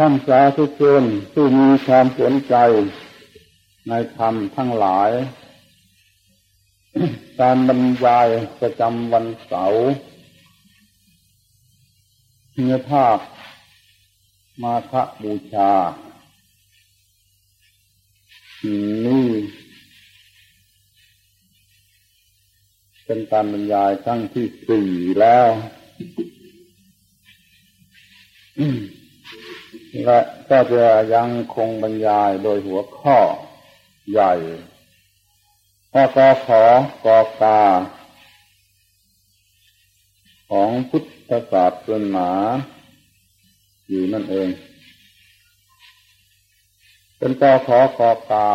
ท่านสาธุชนผู้มีความสนใจในธรรมทั้งหลาย การบรรยายประจำวันเสาร์เนื้อภาคมาฆบูชานี่เป็นการบรรยายครั้งที่ 4แล้วและก็จะยังคงบรรยายโดยหัวข้อใหญ่ข้อกขกกาของพุทธศาสนาอยู่นั่นเองเป็นกขกกา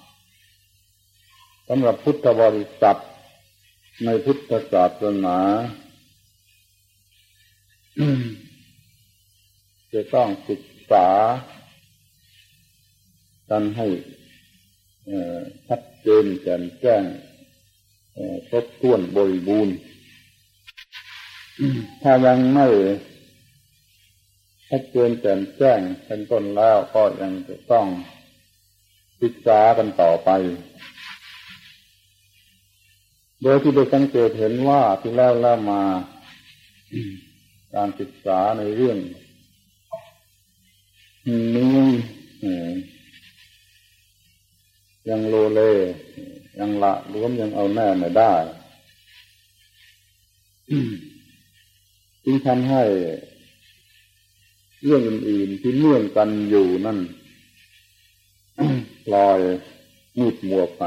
สำหรับพุทธบริษัทในพุทธศาสนาจะต้องศึกษากันให้ชัดเจนแจ่มแจ้งครบถ้วนบริบูรณ์ถ้ายังไม่ชัดเจนแจ่มแจ้งเป็นต้นแล้วก็ยังจะต้องศึกษากันต่อไปโดยที่ได้สังเกตเห็นว่าที่แล้วมาการศึกษาในเรื่องนี้ยังโลเลยังละล้วนยังเอาแน่ไม่ได้จึงทำให้เรื่องอื่นๆที่เนื่องกันอยู่นั่นลอยมืดมัวไป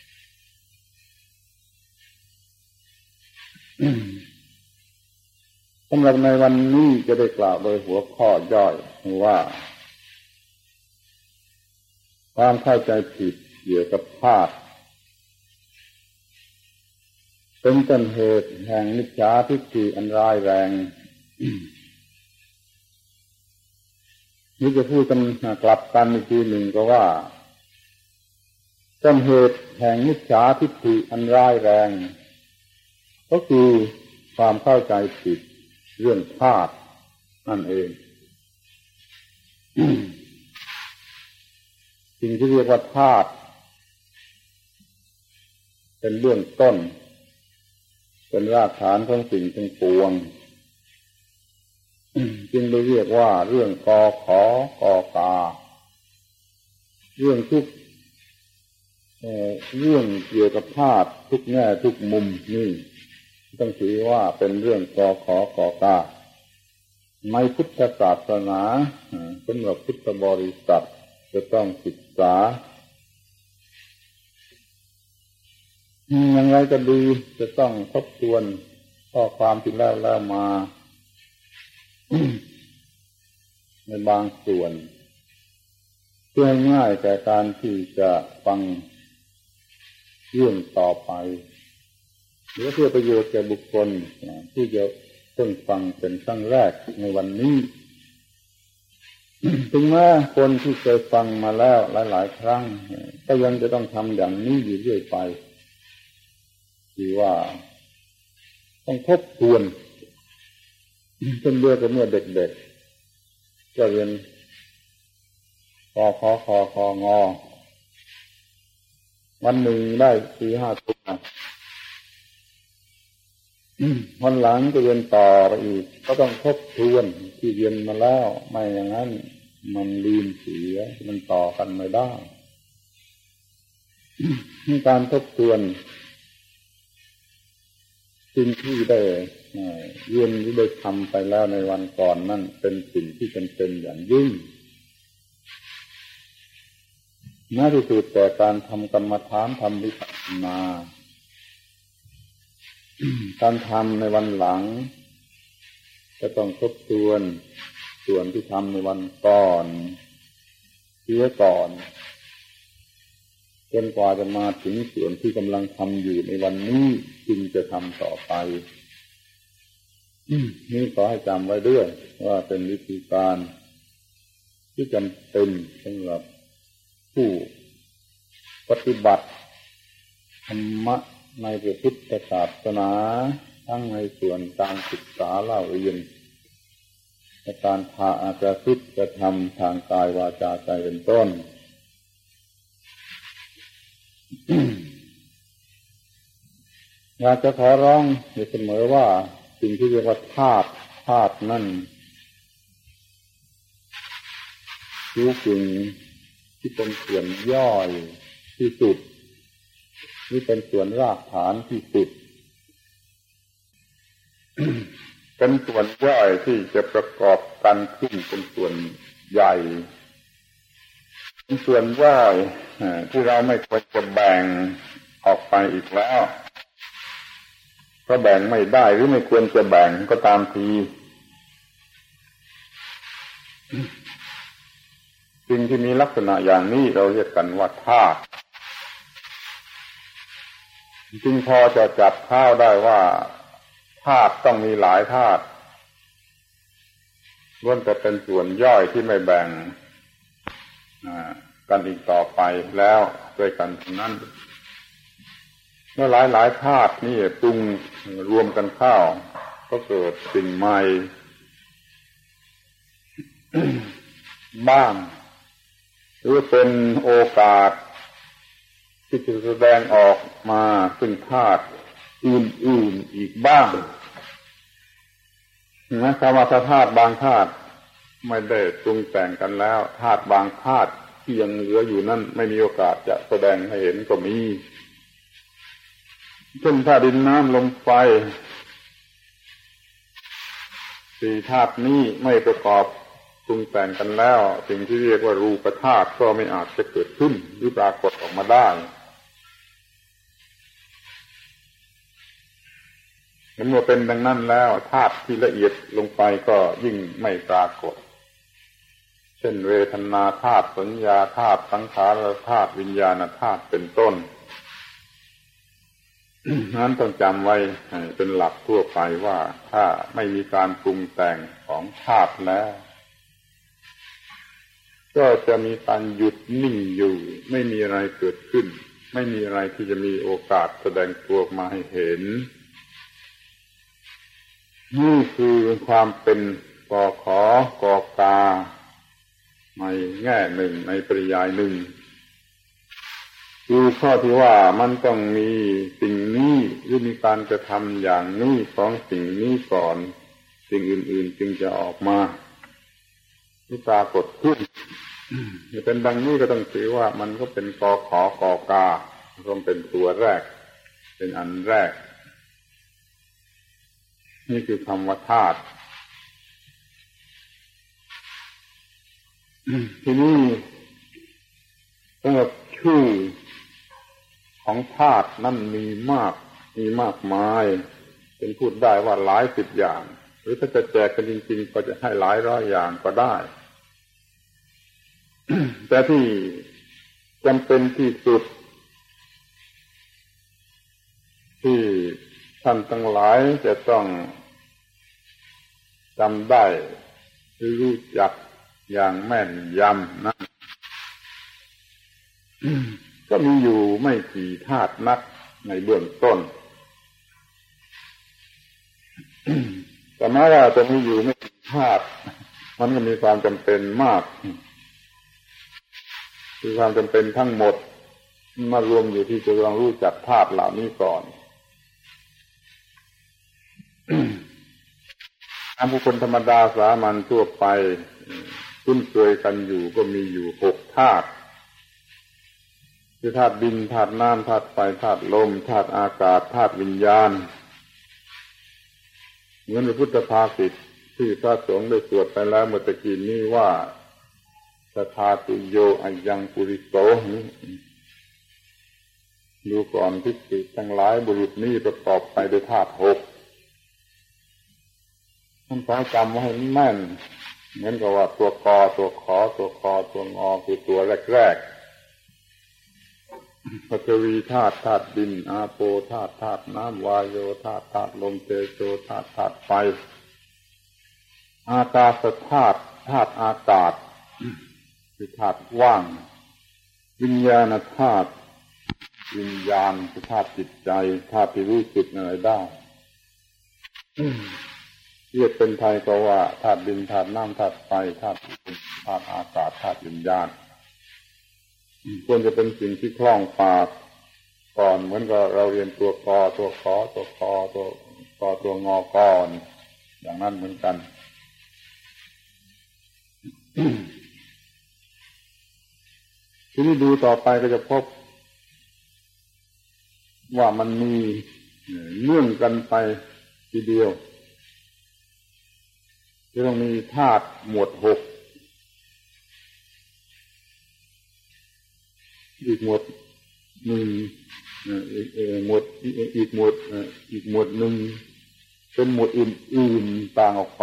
สำหรับในวันนี้จะได้กล่าวโดยหัวข้อย่อยว่าความเข้าใจผิดเกี่ยวกับธาตุเป็นต้นเหตุแห่งมิจฉาทิฏฐิอันร้ายแรงนี่จะพูดกันกลับกันอีกทีหนึ่งก็ว่าต้นเหตุแห่งมิจฉาทิฏฐิอันร้ายแรงก็คือความเข้าใจผิดเรื่องธาตุนั่นเองสิ่งที่เรียกว่าธาตุเป็นเรื่องต้นเป็นรากฐานของสิ่งทั้งปวงจึงได้เรียกว่าเรื่องกขกกาเรื่องทุกเรื่องเกี่ยวกับธาตุทุกแง่ทุกมุมนี่ต้องถือว่าเป็นเรื่องกขกกาในพุทธศาสนาสำหรับพุทธบริษัทจะต้องศึกษาอย่างไรก็ดีจะต้องทบทวนข้อความที่แล้วมาในบางส่วนเพื่อให้ง่ายแก่การที่จะฟังเรื่องต่อไปหรือเพื่อประโยชน์แก่บุคคลที่จะเพิ่งฟังเป็นครั้งแรกในวันนี้ถึงแม้คนที่เคยฟังมาแล้วหลายๆครั้งก็ยังจะต้องทำอย่างนี้อยู่เรื่อยไปคือว่าต้องทบทวนเช่นเดียวกับเมื่อเด็กๆก็เรียนกขคคงวันหนึ่งได้ 4-5 ตัววันหลังก็เรียนต่อไปอีกก็ต้องทบทวนที่เรียนมาแล้วไม่อย่างนั้นมันลืมเสียมันต่อกันไม่ได้การทบทวนสิ่งที่ได้เรียนหรือได้ทำไปแล้วในวันก่อนนั่นเป็นสิ่งที่จำเป็นอย่างยิ่งน่าที่สุดแต่การทำกรรมฐานทำวิปัสสนาการทำในวันหลังจะต้องทบทวนส่วนที่ทำในวันก่อนเสียก่อนจนกว่าจะมาถึงส่วนที่กำลังทำอยู่ในวันนี้จึงจะทำต่อไปนี่ขอให้จำไว้ด้วยว่าเป็นวิธีการที่จำเป็นสำหรับผู้ปฏิบัติธรรมะในพุทธศาสนาทั้งในส่วนการศึกษาเล่าเรียนการพาอาจจะคิดจะทำทางกายวาจาใจเป็นต้น อยากจะขอร้องอยู่เสมอว่าสิ่งที่เรียกว่าธาตุนั่นคือสิ่งที่เป็นส่วนย่อยที่สุดนี่เป็นส่วนรากฐานที่สุด เป็นส่วนย่อยที่จะประกอบกันขึ้นเป็นส่วนใหญ่เป็นส่วนย่อยที่เราไม่ควรจะแบ่งออกไปอีกแล้วเพราะแบ่งไม่ได้หรือไม่ควรจะแบ่งก็ตามทีสิ่งที่มีลักษณะอย่างนี้เราเรียกกันว่าธาตุจึงพอจะจับเข้าได้ว่าธาตุต้องมีหลายธาตุล้วนแต่เป็นส่วนย่อยที่ไม่แบ่งกันอีกต่อไปแล้วด้วยกันทั้งนั้นเมื่อหลายธาตุนี่ปรุงรวมกันเข้าก็เกิดสิ่งใหม่ บ้างหรือเป็นโอกาสที่จะแสดงออกมาซึ่งธาตุอื่นๆอีกบ้างนะคำว่าธาตุบางธาตุไม่ได้ปรุงแต่งกันแล้วธาตุบางธาตุที่ยังเหลืออยู่นั่นไม่มีโอกาสจะแสดงให้เห็นก็มีเช่นธาตุดินน้ำลมไฟสี่ธาตุนี้ไม่ประกอบปรุงแต่งกันแล้วสิ่งที่เรียกว่ารูปธาตุก็ไม่อาจจะเกิดขึ้นหรือปรากฏออกมาได้เมื่อเป็นดังนั้นแล้วธาตุที่ละเอียดลงไปก็ยิ่งไม่ปรากฏเช่นเวทนาธาตุสัญญาธาตุสังขารธาตุวิญญาณธาตุเป็นต้น นั้นต้องจำไว้เป็นหลักทั่วไปว่าถ้าไม่มีการปรุงแต่งของธาตุแล้วก็จะมีการหยุดนิ่งอยู่ไม่มีอะไรเกิดขึ้นไม่มีอะไรที่จะมีโอกาสแสดงตัวมาให้เห็นนี่คือความเป็นกอขอกอกาในแง่หนึ่งในปริยายหนึ่งคือข้อที่ว่ามันต้องมีสิ่งนี้หรือมีการกระทำอย่างนี้ของสิ่งนี้ก่อนสิ่งอื่นๆจึงจะออกมาที่ปรากฏขึ้นจะเป็นดังนี้ก็ต้องถือว่ามันก็เป็นกอขอกอกาก็เป็นตัวแรกเป็นอันแรกนี่คือคำว่าธาตุทีนี้สำหรับชื่อของธาตุนั่นมีมากมายเป็นพูดได้ว่าหลายสิบอย่างหรือถ้าจะแจกกันจริงๆก็จะให้หลายร้อยอย่างก็ได้ แต่ที่จำเป็นที่สุดที่ท่านทั้งหลายจะต้องจำได้หรือรู้จักอย่างแม่นยำนั้น ก็มีอยู่ไม่กี่ธาตุนักในเบื้องต้น แต่แม้ว่าจะมีอยู่ไม่กี่ธาตุมันก็มีความจำเป็นมากคือความจำเป็นทั้งหมดมารวมอยู่ที่จะต้องรู้จักธาตุเหล่านี้ก่อนผู้คนธรรมดาสามัญทั่วไปคุ้นเคยกันอยู่ก็มีอยู่6ธาตุคือธาตุดินธาตุน้ำธาตุไฟธาตุลมธาตุอากาศธาตุวิญญาณเหมือนพระพุทธภาษิตที่พระสงฆ์ได้สวดไปแล้วเมื่อตะกี้นี้ว่าสัทธาตุโยอายังปุริโสดูก่อนภิกษุทั้งหลายบุรุษนี้ประกอบไปด้วยธาตุ6ท่านขอจำไว้ให้แม่นเหมือนกับว่าตัวกอตัวขอตัวคอตัวงอคือตัวแรกๆปฐวีธาตุดินอาโปธาตุน้ำวายโยธาตุลมเตโชธาตุไฟอากาศธาตุอากาศคือธาตุว่างวิญญาณธาตุวิญญาณคือธาตุจิตใจธาตุที่รู้สึกอะไรได้เรียกเป็นไทยก็ว่าธาตุดินธาตุน้ำธาตุไฟธาตุอากาศธาตุวิญญาณควรจะเป็นสิ่งที่คล่องปากก่อนเหมือนกับเราเรียนตัวกอตัวขอตัวคอตัวกอตัวงอก่อนอย่างนั้นเหมือนกัน ทีนี้ดูต่อไปก็จะพบว่ามันมีเนื่องกันไปทีเดียวจะต้องมีธาตุหมวดหกอีกหมวดหนึ่งหมวดอีกหมวดหนึ่งเป็นหมวดอื่นๆต่างออกไป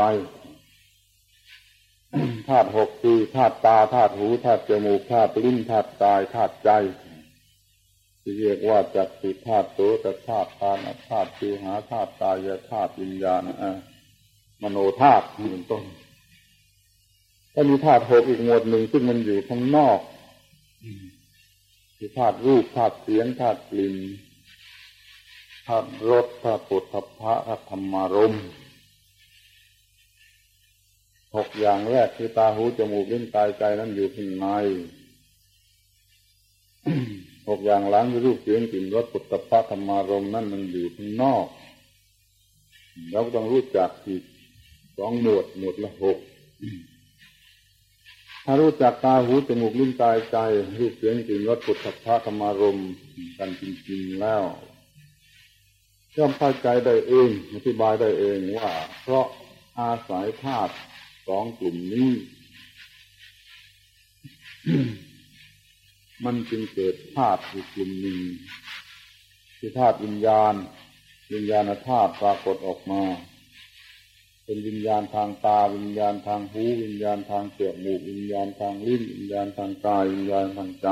ธาตุหกคือธาตุตาธาตุหูธาตุจมูกธาตุลิ้นธาตุกายธาตุใจที่เรียกว่าจักขุธาตุโสตธาตุฆานธาตุชิวหาธาตุกายธาตุวิญญาณมโนธาตุเป็นต้นถ้ามีธาตุหกอีกหมวดหนึ่งซึ่งมันอยู่ข้างนอกคือธาตุรูปธาตุเสียงธาตุกลิ่นธาตุรสธาตุโผฏฐัพพะธาตุธรรมารมณ์หกอย่างแรกคือตาหูจมูกลิ้นกายใจนั้นอยู่ข้างในหกอย่างหลังคือรูปเสียงกลิ่นรสโผฏฐัพพะธรรมารมณ์นั่นมันอยู่ข้างนอกเราต้องรู้จักอีกสองหมวดละหกถ้ารู้จักตาหูจมูกลิ้นกายใจรูปเสียงกลิ่นรสโผฏฐัพพะธรรมารมณ์กันจริงๆแล้วย่อมเข้าใจได้เองอธิบายได้เองว่าเพราะอาศัยธาตุสองกลุ่มนี้ มันจึงเกิดธาตุอีกกลุ่มหนึ่งคือธาตุวิญญาณธาตุปรากฏออกมาเป็นวิญญาณทางตาวิญญาณทางหูวิญญาณทางจมูกวิญญาณทางลิ้นวิญญาณทางกายวิญญาณทางใจ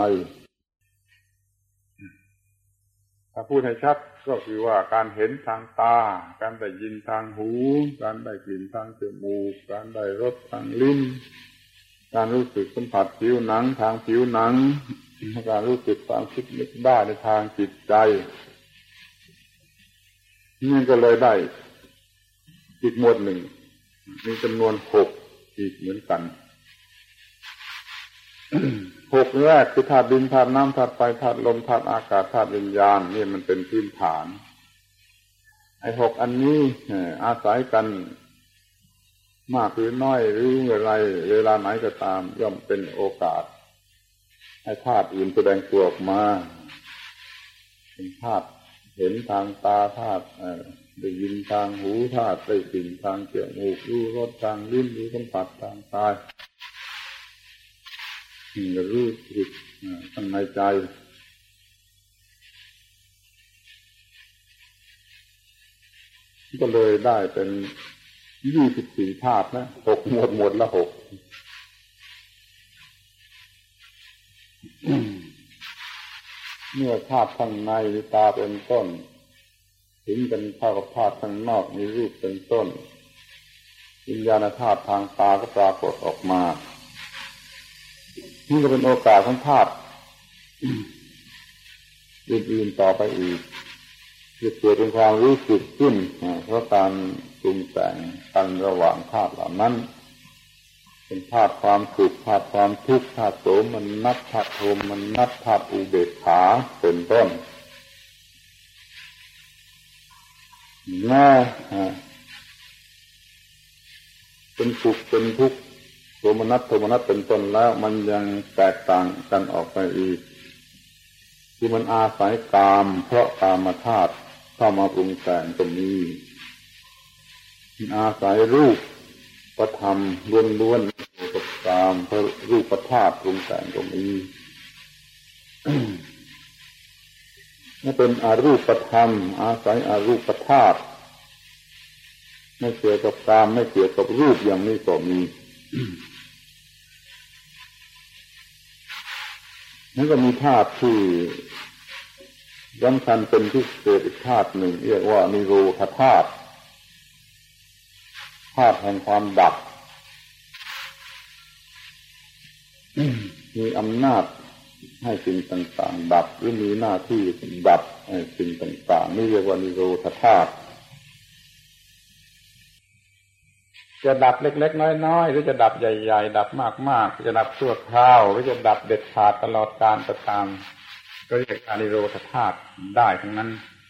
ถ้าพูดให้ชัดก็คือว่าการเห็นทางตาการได้ยินทางหูการได้กลิ่นทางจมูกการได้รสทางลิ้นการรู้สึกสัมผัสผิวหนังทางผิวหนังการรู้สึกความคิดนึกได้ในทางจิตใจนี่ก็เลยได้อีกหมวดหนึ่งมีจำนวนหกอีกเหมือนกัน หกแรกคือธาตุดินธาตุน้ำธาตุไฟธาตุลมธาตุอากาศธาตุวิญญาณนี่มันเป็นพื้นฐานไอ้หกอันนี้อาศัยกันมากหรือน้อยหรืออะไรเวลาไหนก็ตามย่อมเป็นโอกาสให้ธาตุอื่นแสดงตัวออกมาเป็นธาตุเห็นทางตาธาตุได้ยินทางหูธาตุได้กลิ่นทางจมูกรู้รสทางลิ้นรู้สัมผัสทางกายรู้สึกข้างในใจก็เลยได้เป็น24ธาตุนะ6หมวดละ6เมื่อธาตุข้างในมีตาเป็นต้นถึงกันเข้ากับธาตุข้างนอกมีรูปเป็นต้นวิญญาณธาตุทางตาก็ปรากฏออกมานี่ก็เป็นโอกาสของธาตุอื่นๆต่อไปอีกจะเกิดเป็นความรู้สึกขึ้นเพราะการปรุงแต่งกันระหว่างธาตุเหล่านั้นเป็นธาตุความสุขธาตุความทุกข์ธาตุโสมนัสธาตุโทมนัสธาตุอุเบกขาเป็นต้นแม้เป็นสุขเป็นทุกข์โทมนัสเป็นต้นแล้วมันยังแตกต่างกันออกไปอีกที่มันอาศัยกามเพราะกามธาตุเข้ามาปรุงแต่งตรงนี้อาศัยรูปประธรรมล้วนๆกับกามเพราะรูปธาตุปรุงแต่งตรงนี้นั่นเป็นอรูปธรรมอาศัยอรูปธาตุไม่เกี่ยวกับกามไม่เกี่ยวกับรูปอย่างนี้ก็มีนั่นก็มีธาตุที่สำคัญเป็นพิเศษอีกธาตุหนึ่งเรียกว่านิโรธธาตุธาตุแห่งความดับมีอำนาจให้สิ่งต่างๆดับหรือมีหน้าที่ดับให้สิ่งต่างๆนี่เรียกว่านิโรธธาตุจะดับเล็กๆน้อยๆหรือจะดับใหญ่ๆดับมากๆจะดับชั่วคราวหรือจะดับเด็ดขาดตลอดกาลก็ตามก็เรียกอนิโรธธาตุได้ทั้งนั้น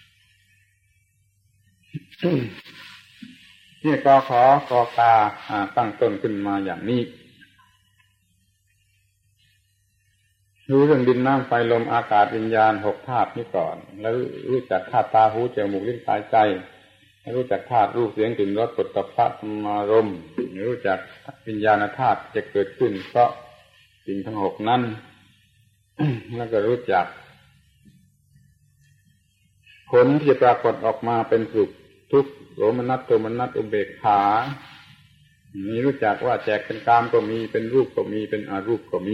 นี่กขกกาตั้งต้นขึ้นมาอย่างนี้รู้เรื่องดินน้ำไฟลมอากาศวิญญาณ6ธาตุนี้ก่อนแล้วรู้จักธาตุตาหูจมูกลิ้นกายใจรู้จักธาตุรูปเสียงกลิ่นรสโผฏฐัพพะธรรมารมณ์รู้จักวิญญาณธาตุจะเกิดขึ้นเพราะสิ่งทั้ง6นั้น แล้วก็รู้จักผลที่จะปรากฏออกมาเป็นสุขทุกข์โสมนัสโทมนัสอุเบกขานี่รู้จักว่าแจกเป็นกามก็มีเป็นรูปก็มีเป็นอรูปก็มี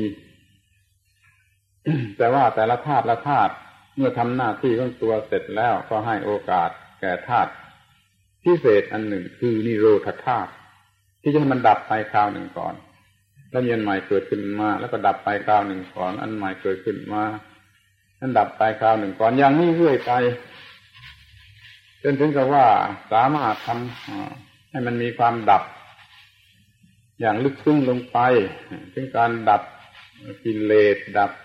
แต่ว่าแต่ละธาตุละธาตุเมื่อทำหน้าที่ของตัวเสร็จแล้วก็ให้โอกาสแก่ธาตุพิเศษอันหนึ่งคือนิโรธธาตุที่จะให้มันดับไปคราวหนึ่งก่อนแล้วมีอันใหม่เกิดขึ้นมาแล้วก็ดับไปคราวหนึ่งก่อนอันใหม่เกิดขึ้นมานั้นดับไปคราวหนึ่งก่อนอย่างนี้เรื่อยไปจนถึงกับว่าสามารถทำให้มันมีความดับอย่างลึกซึ้งลงไปถึงการดับกิเลสดับ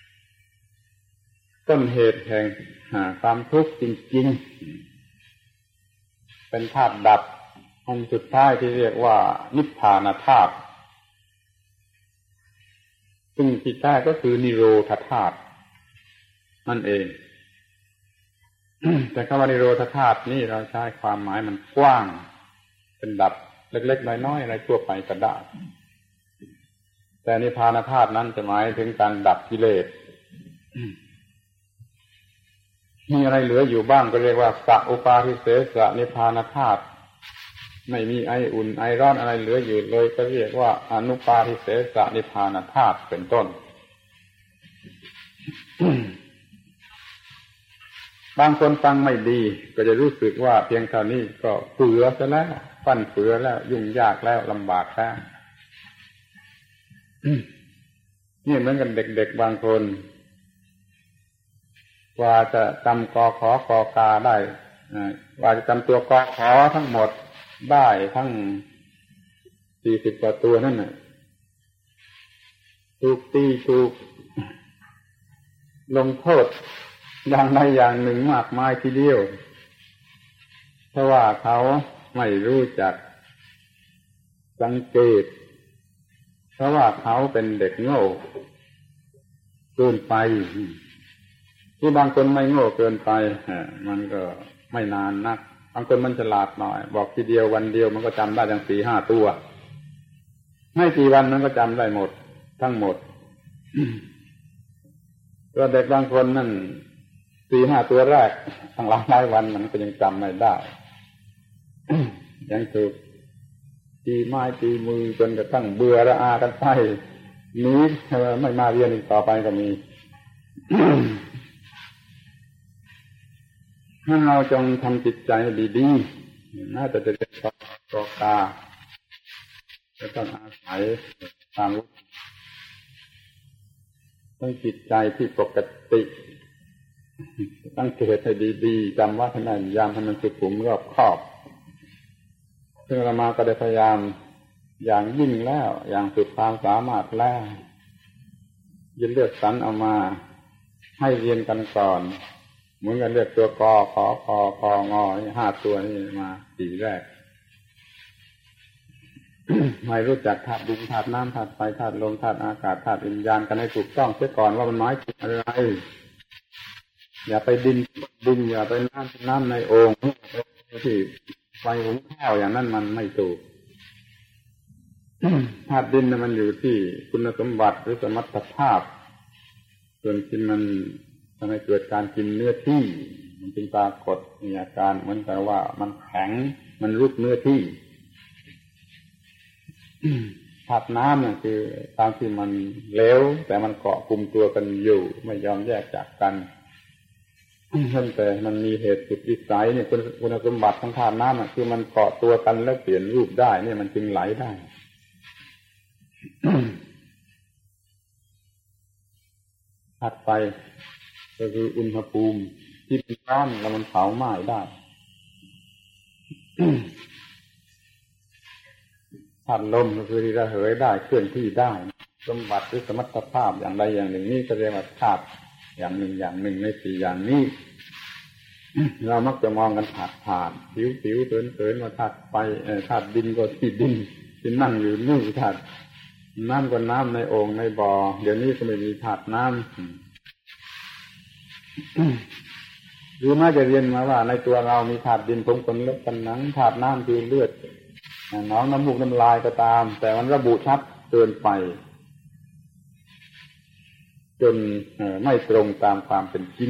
ต้นเหตุแห่งความทุกข์จริงๆเป็นธาตุดับอันสุดท้ายที่เรียกว่านิพพานธาตุซึ่งที่แท้ก็คือนิโรธธาตุนั่นเอง แต่คำว่านิโรธธาตุนี่เราใช้ความหมายมันกว้างเป็นดับเล็กๆน้อยๆอะไรทั่วไปก็ได้แต่นิพพานธาตุนั้นจะหมายถึงการดับกิเลสมีอะไรเหลืออยู่บ้างก็เรียกว่าสัพอุปาทิเสสนิพพานธาตุไม่มีไออุ่นไอร้อนอะไรเหลืออยู่เลยก็เรียกว่าอนุปาทิเสสนิพพานธาตุเป็นต้น บางคนฟังไม่ดีก็จะรู้สึกว่าเพียงเท่านี้ก็เฟือซะแล้วฟั่นเฟือแล้วยุ่งยากแล้วลำบากแล้ว นี่เหมือนกันเด็กๆบางคนกว่าจะจำกขกกาได้กว่าจะจำตัวกขทั้งหมดได้ทั้ง40 กว่าตัวนั่นน่ะถูกตีถูกลงโทษอย่างใดอย่างหนึ่งมากมายทีเดียวเพราะว่าเขาไม่รู้จักสังเกตเพราะว่าเขาเป็นเด็กโง่เกินไปที่บางคนไม่โง่เกินไปมันก็ไม่นานนักบางคนมันฉลาดหน่อยบอกทีเดียววันเดียวมันก็จำได้อย่าง 4-5 ตัวไม่กี่วันมันก็จำได้หมดทั้งหมดตัวเด็กบางคนนั่น 4-5 ตัวแรกทั้งหลายวันมันก็ยังจำไม่ได้ ยังถูกตีไม้ตีมือจนกระทั่งเบื่อระอากันไปหนีไม่มาเรียนอีกต่อไปก็มี ถ้าเราจงทำจิตใจดีๆน่าจะเรียนกกาจะต้องอาศัยความรู้ต้องจิตใจที่ปกติตั้งเกตให้ดีๆจำว่าให้แม่นยำให้มันสุขุมรอบคอบซึ่งอาตมาก็ได้พยายามอย่างยิ่งแล้วอย่างสุดความสามารถแล้วยินเลือกสรรเอามาให้เรียนกันก่อนเหมือนกันเลือกตัวกขอคอกงนี่5 ตัวนี่มาสีแรก ให้รู้จักธาตุดินธาตุน้ำธาตุไฟธาตุลมธาตุอากาศธาตุวิญญาณกันให้ถูกต้องเสียก่อนว่ามันหมายถึงอะไรอย่าไปดินอย่าไปน้ำในโอ่งที่ไฟหุงข้าวอย่างนั้นมันไม่ถูก ธาตุดินมันอยู่ที่คุณสมบัติหรือสมรรถภาพส่วนที่มันทำให้เกิดการกินเนื้อที่มันจึงปรากฏมีอาการเหมือนกับว่ามันแข็งมันรุกเนื้อที่ ธาตุน้ำเนี่ยคือตามที่มันเหลวแต่มันเกาะกลุ่มตัวกันอยู่ไม่ยอมแยกจากกันแต่มันมีเหตุสุดวิสัยเนี่ยคุณสมบัติของธาตุน้ำคือมันเกาะตัวกันแล้วเปลี่ยนรูปได้เนี่ยมันจึงไหลได้ ธาตุไฟก็คืออุณหภูมิที่ร้อนแล้วมันเผาไหม้ได้ธาตุลมก็คือที่ระเหยได้เคลื่อนที่ได้สมบัติหรือสมรรถภาพอย่างใดอย่างหนึ่งนี่ก็เรียกว่าธาตุอย่างหนึ่งในสี่อย่างนี้เรามักจะมองกันผ่านผิวเผินว่าธาตุไฟธาตุดินก็ที่ดินที่นั่งอยู่นี่ธาตุน้ำก็น้ำในโอ่งในบ่อเดี๋ยวนี้ก็ไม่มีธาตุน้ำหรือแม้จะเรียนมาว่าในตัวเรามีธาตุดินผมขนเล็บฟันหนังธาตุน้ำคือเลือดหนองน้ำมูกน้ำลายก็ตามแต่มันระบุชัดเกินไปจนไม่ตรงตามความเป็นจริง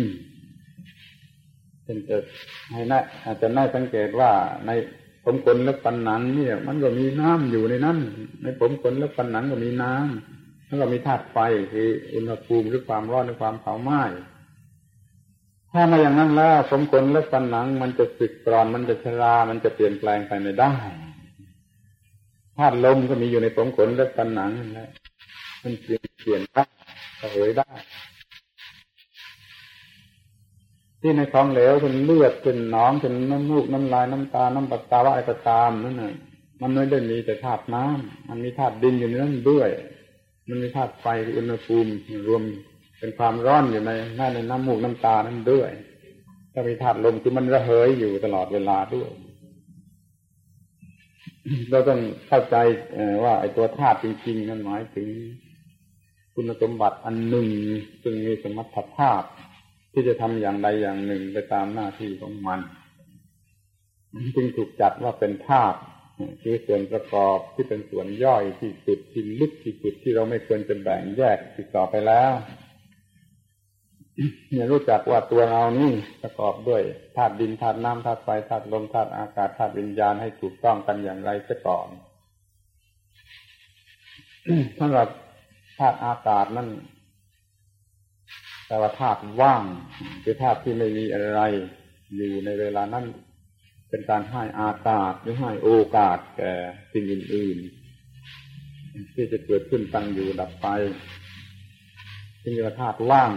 จะให้น่าอาจจะน่าสังเกตว่าในผมขนเล็บฟันหนังเนี่ยมันก็มีน้ำอยู่ในนั้นในผมขนเล็บฟันหนังก็มีน้ำแล้วก็มีธาตุไฟคืออุณหภูมิหรือความร้อนหรือความเผาไหม้ถ้ามาอย่างนั้นแล้วผมขนเล็บฟันหนังมันจะสึกกร่อนมันจะชรามันจะเปลี่ยนแปลงไปไม่ได้ธาตุลมก็มีอยู่ในผมขนเล็บฟันหนังนั่นแหละมันเปลี่ยนได้ระเหยได้ที่ในของเหลวเป็นเลือดเป็นหนองเป็นน้ำมูกน้ำลายน้ำตาน้ำปัสสาวะอะไรก็ตามนั่นน่ะมันไม่ได้มีแต่ธาตุน้ำมันมีธาตุดินอยู่ในนั้นด้วยมันมีธาตุไฟอุณหภูมิรวมเป็นความร้อนอยู่ในน้ำมูกน้ำตานั้นด้วยก็มีธาตุลมที่มันระเหยอยู่ตลอดเวลาด้วยเราต้องเข้าใจว่าไอ้ตัวธาตุจริงๆนั้นหมายถึงคุณสมบัติอันหนึ่งซึ่งมีสมรรถภาพที่จะทำอย่างใดอย่างหนึ่งไปตามหน้าที่ของมันจึงถูกจัดว่าเป็นธาตุคือส่วนประกอบที่เป็นส่วนย่อยที่สุดที่ลึกที่สุดที่เราไม่ควรจะแบ่งแยกติดต่อไปแล้วเนี่ยรู้จักว่าตัวเรานี่ประกอบด้วยธาตุดินธาตุน้ำธาตุไฟธาตุลมธาตุอากาศธาตุวิญญาณให้ถูกต้องกันอย่างไรซะก่อนสำหรับธาตุอากาศนั่นแต่ว่าธาตุว่างคือธาตุที่ไม่มีอะไรอยู่ในเวลานั้นเป็นการให้อากาศหรือให้โอกาสแก่สิ่งอื่นๆที่จะเกิดขึ้นตั้งอยู่ดับไปจึงเรียกว่าธาตุว่าง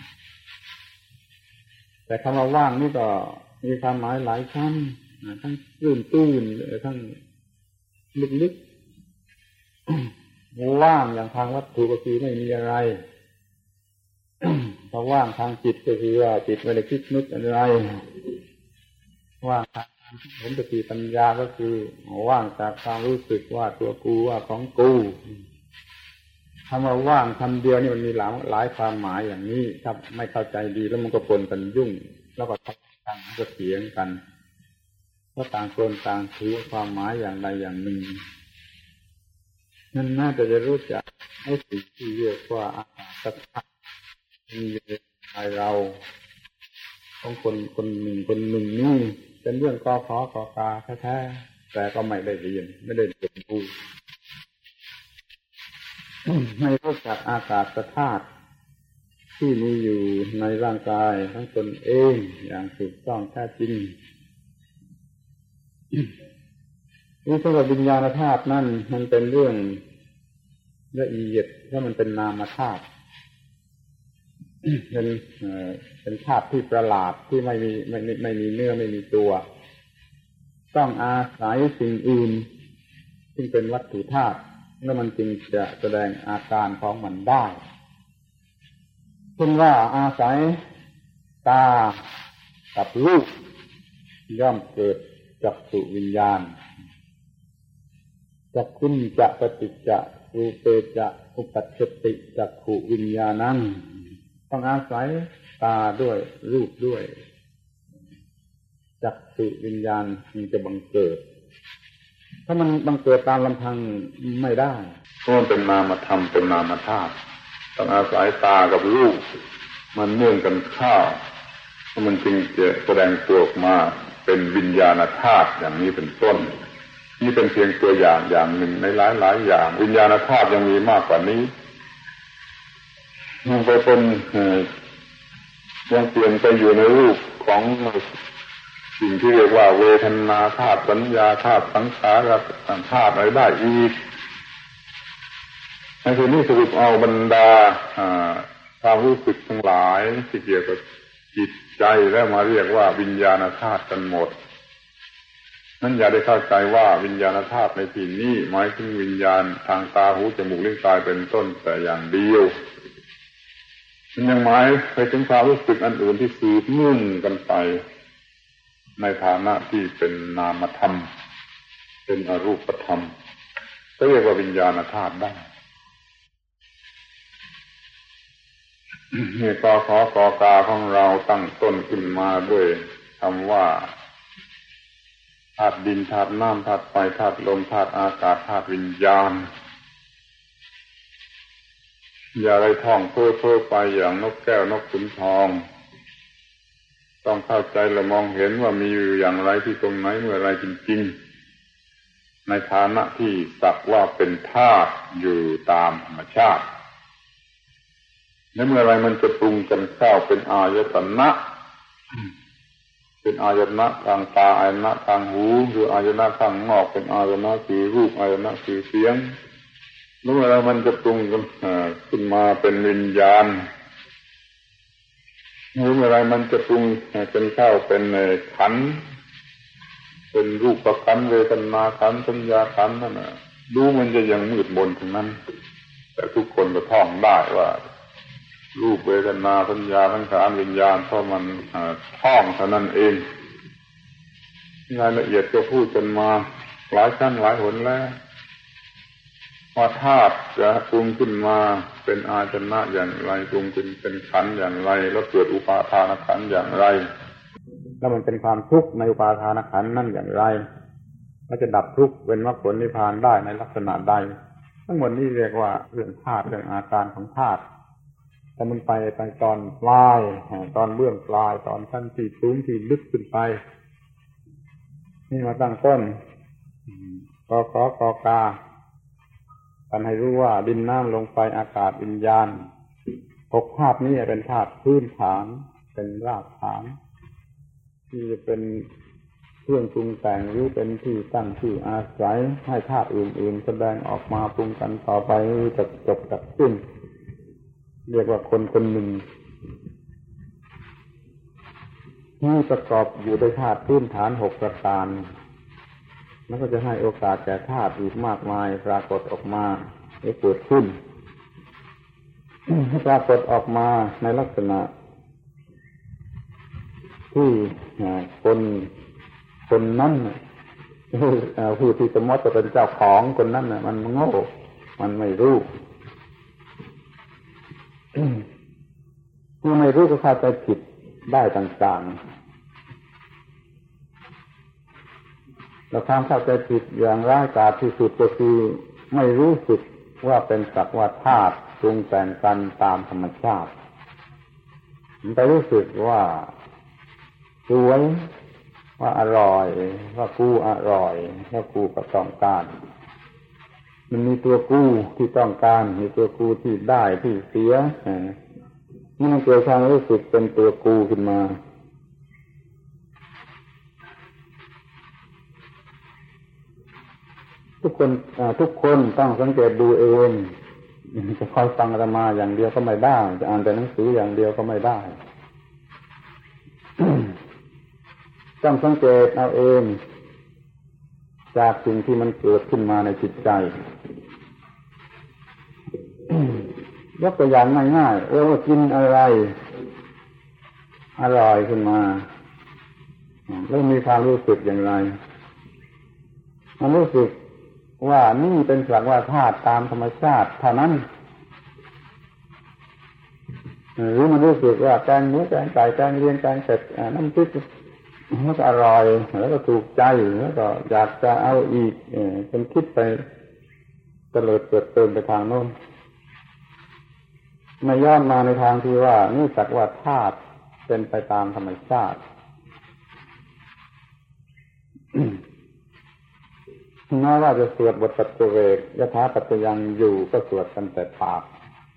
แต่คำว่าว่างนี่ก็มีความหมายหลายชั้นทั้งตื้นๆทั้งลึกๆว่างอย่างทางวัตถุก็คือไม่มีอะไรถ้าว่างทางจิตก็คือว่าจิตไม่ได้คิดนึกอะไรว่างทางผมสติปัญญาก็คือว่างจากความรู้สึกว่าตัวกูว่าของกูคำว่าว่างคำเดียวนี่มันมีหลายความหมายอย่างนี้ถ้าไม่เข้าใจดีแล้วมันก็ปนกันยุ่งแล้วก็ต่างก็เถียงกันเพราะต่างคนต่างถือความหมายอย่างใดอย่างหนึ่งนั่นน่าจะรู้จักให้สิ่งที่เรียกว่าอากาศธาตุมีอยู่ในเราของคนหนึ่งนี่เป็นเรื่องกอขอกอกาแท้ๆแต่ก็ไม่ได้เรียนไม่ได้เรียนรู้ให้รู้จักอากาศธาตุที่มีอยู่ในร่างกายทั้งตนเองอย่างถูกต้องแท้จริงนี่สำหรับวิญญาณธาตุนั่นมันเป็นเรื่องละเอียดถ้ามันเป็นนามธาตุเป็นธาตุที่ประหลาดที่ไม่มีเนื้อไม่มีตัวต้องอาศัยสิ่งอื่นซึ่งเป็นวัตถุธาตุแล้วมันจึงจะแสดงอาการของมันได้เช่นว่าอาศัยตากับรูปย่อมเกิดจักขุวิญญาณจักขุนจะปฏิจจะรูเปจะอุปัชชติจักขุวิญญาณังต้องอาศัยตาด้วยรูปด้วยจักขุวิญญาณมันจะบังเกิดถ้ามันบังเกิดตามลำพังไม่ได้เพราะมันเป็นนามธรรมเป็นนามธาตุต้องอาศัยตากับรูปมันเนื่องกันเข้ามันจึงจะแสดงตัวออกมาเป็นวิญญาณธาตุอย่างนี้เป็นต้นนี่เป็นเพียงตัวอย่างหนึ่งในหลายอย่างวิญญาณธาตุยังมีมากกว่านี้มันไปเป็นยังเปลี่ยนไปอยู่ในรูปของสิ่งที่เรียกว่าเวทนาธาตุสัญญาธาตุสังขารธาตุอะไรได้อีกในที่นี้สรุปเอาบรรดาความรู้สึกทั้งหลายที่เกี่ยวกับจิตใจแล้วมาเรียกว่าวิญญาณธาตุกันหมดนั้นอย่าได้เข้าใจว่าวิญญาณธาตุในที่นี้หมายถึงวิญญาณทางตาหูจมูกลิ้นกายเป็นต้นแต่อย่างเดียวมันยังหมายไปถึงความรู้สึกอันอื่นที่สืบเนื่องกันไปในฐานะที่เป็นนามธรรมเป็นอรูปธรรมก็เรียกว่าวิญญาณธาตุได้นี่กขกกาของเราตั้งต้นขึ้นมาด้วยคำว่าธาตุดินธาตุน้ำธาตุไฟธาตุลมธาตุอากาศธาตุวิญญาณอย่าได้ท่องเพ้อเพ้อไปอย่างนกแก้วนกขุนทองต้องเข้าใจและมองเห็นว่ามีอยู่อย่างไรที่ตรงไหนเมื่อไรจริงๆในฐานะที่สักว่าเป็นธาตุอยู่ตามธรรมชาติและเมื่อไรมันจะปรุงกันเข้าเป็นอายตนะเป็นอายตนะทางตาอายตนะทางหูหรืออายตนะทางนอกเป็นอายตนะคือรูปอายตนะคือเสียงเมื่อไรมันจะปรุงกันขึ้นมาเป็นวิญญาณเมื่อไรมันจะปรุงเป็นเข้าเป็นขันธ์เป็นรูปขันธ์เวทนาขันธ์สัญญาขันธ์นั่นน่ะดูมันจะยังมืดมนทั้งนั้นแต่ทุกคนก็ท่องได้ว่ารูปเวทนาสัญญาสังขารวิญญาณเพราะมันท่องเท่านั้นเองรายละเอียดก็พูดกันมาหลายชั้นหลายหนแล้วว่าธาตุจะปรุงขึ้นมาเป็นอาจนะอย่างไรปรุงเป็นขันธ์อย่างไรแล้วเกิดอุปาทานขันธ์อย่างไรแล้วมันเป็นความทุกข์ในอุปาทานขันธ์นั่นอย่างไรแล้วจะดับทุกข์เป็นมรรคผลนิพพานได้ในลักษณะใดทั้งหมดนี้เรียกว่าเรื่องธาตุเรื่องอาการของธาตุแต่มันไปตอนปลายตอนเบื้องปลายตอนขั้นที่สูงที่ลึกขึ้นไปนี่มาตั้งต้นกขกกาการให้รู้ว่าดินน้ำลมไฟอากาศวิญญาณ6ธาตุนี้เป็นธาตุพื้นฐานเป็นรากฐานที่จะเป็นเครื่องปรุงแต่งหรือเป็นที่ตั้งที่อาศัยให้ธาตุอื่นๆแสดงออกมาปรุงกันต่อไปจะจบจากสิ้นเรียกว่าคนคนหนึ่งที่ประกอบอยู่ด้วยธาตุพื้นฐาน6ประการแล้วก็จะให้โอกาสแก่ธาตุอีกมากมายปรากฏออกมาหรือเกิดขึ้นปรากฏออกมาในลักษณะที่คนนั้นผู้ที่สมมติจะเป็นเจ้าของคนนั้นน่ะมันโง่มันไม่รู้ที่ไม่รู้ก็เข้าใจผิดได้ต่างๆแล้วความเข้าใจผิดอย่างร้ายกาจที่สุดก็คือไม่รู้สึกว่าเป็นสักว่าธาตุปรุงแต่งกันตามธรรมชาติมันไปรู้สึกว่าสวยว่าอร่อยว่ากูอร่อยว่ากูก็ต้องการมันมีตัวกูที่ต้องการมีตัวกูที่ได้ที่เสียนี่มันเกิดความรู้สึกเป็นตัวกูขึ้นมาทุกคนต้องสังเกตดูเองจะคอยฟังอาตมาอย่างเดียวก็ไม่ได้จะอ่านแต่หนังสืออย่างเดียวก็ไม่ได้ ต้องสังเกตเอาเองจากสิ่งที่มันเกิดขึ้นมาในจิตใจ ยกตัวอย่างง่ายๆว่ากินอะไรอร่อยขึ้นมาแล้วมีความรู้สึกอย่างไรมันรู้สึกว่านี่เป็นสักว่าธาตุตามธรรมชาติเท่านั้นหรือมันรู้สึกว่าแกงหมูแกงไก่แกงเลียงแกงเผ็ดน้ำพริกมันก็อร่อยแล้วก็ถูกใจแล้วก็อยากจะเอาอีกเป็นคิดไปเตลิดเปิดเติมไปทางโน้นไม่ย้อนมาในทางที่ว่านี่สักว่าธาตุเป็นไปตามธรรมชาติ แม้ว่าจะสวดบทปัจเจเวกยถาปัจจยังอยู่ก็สวดกันแต่ปาก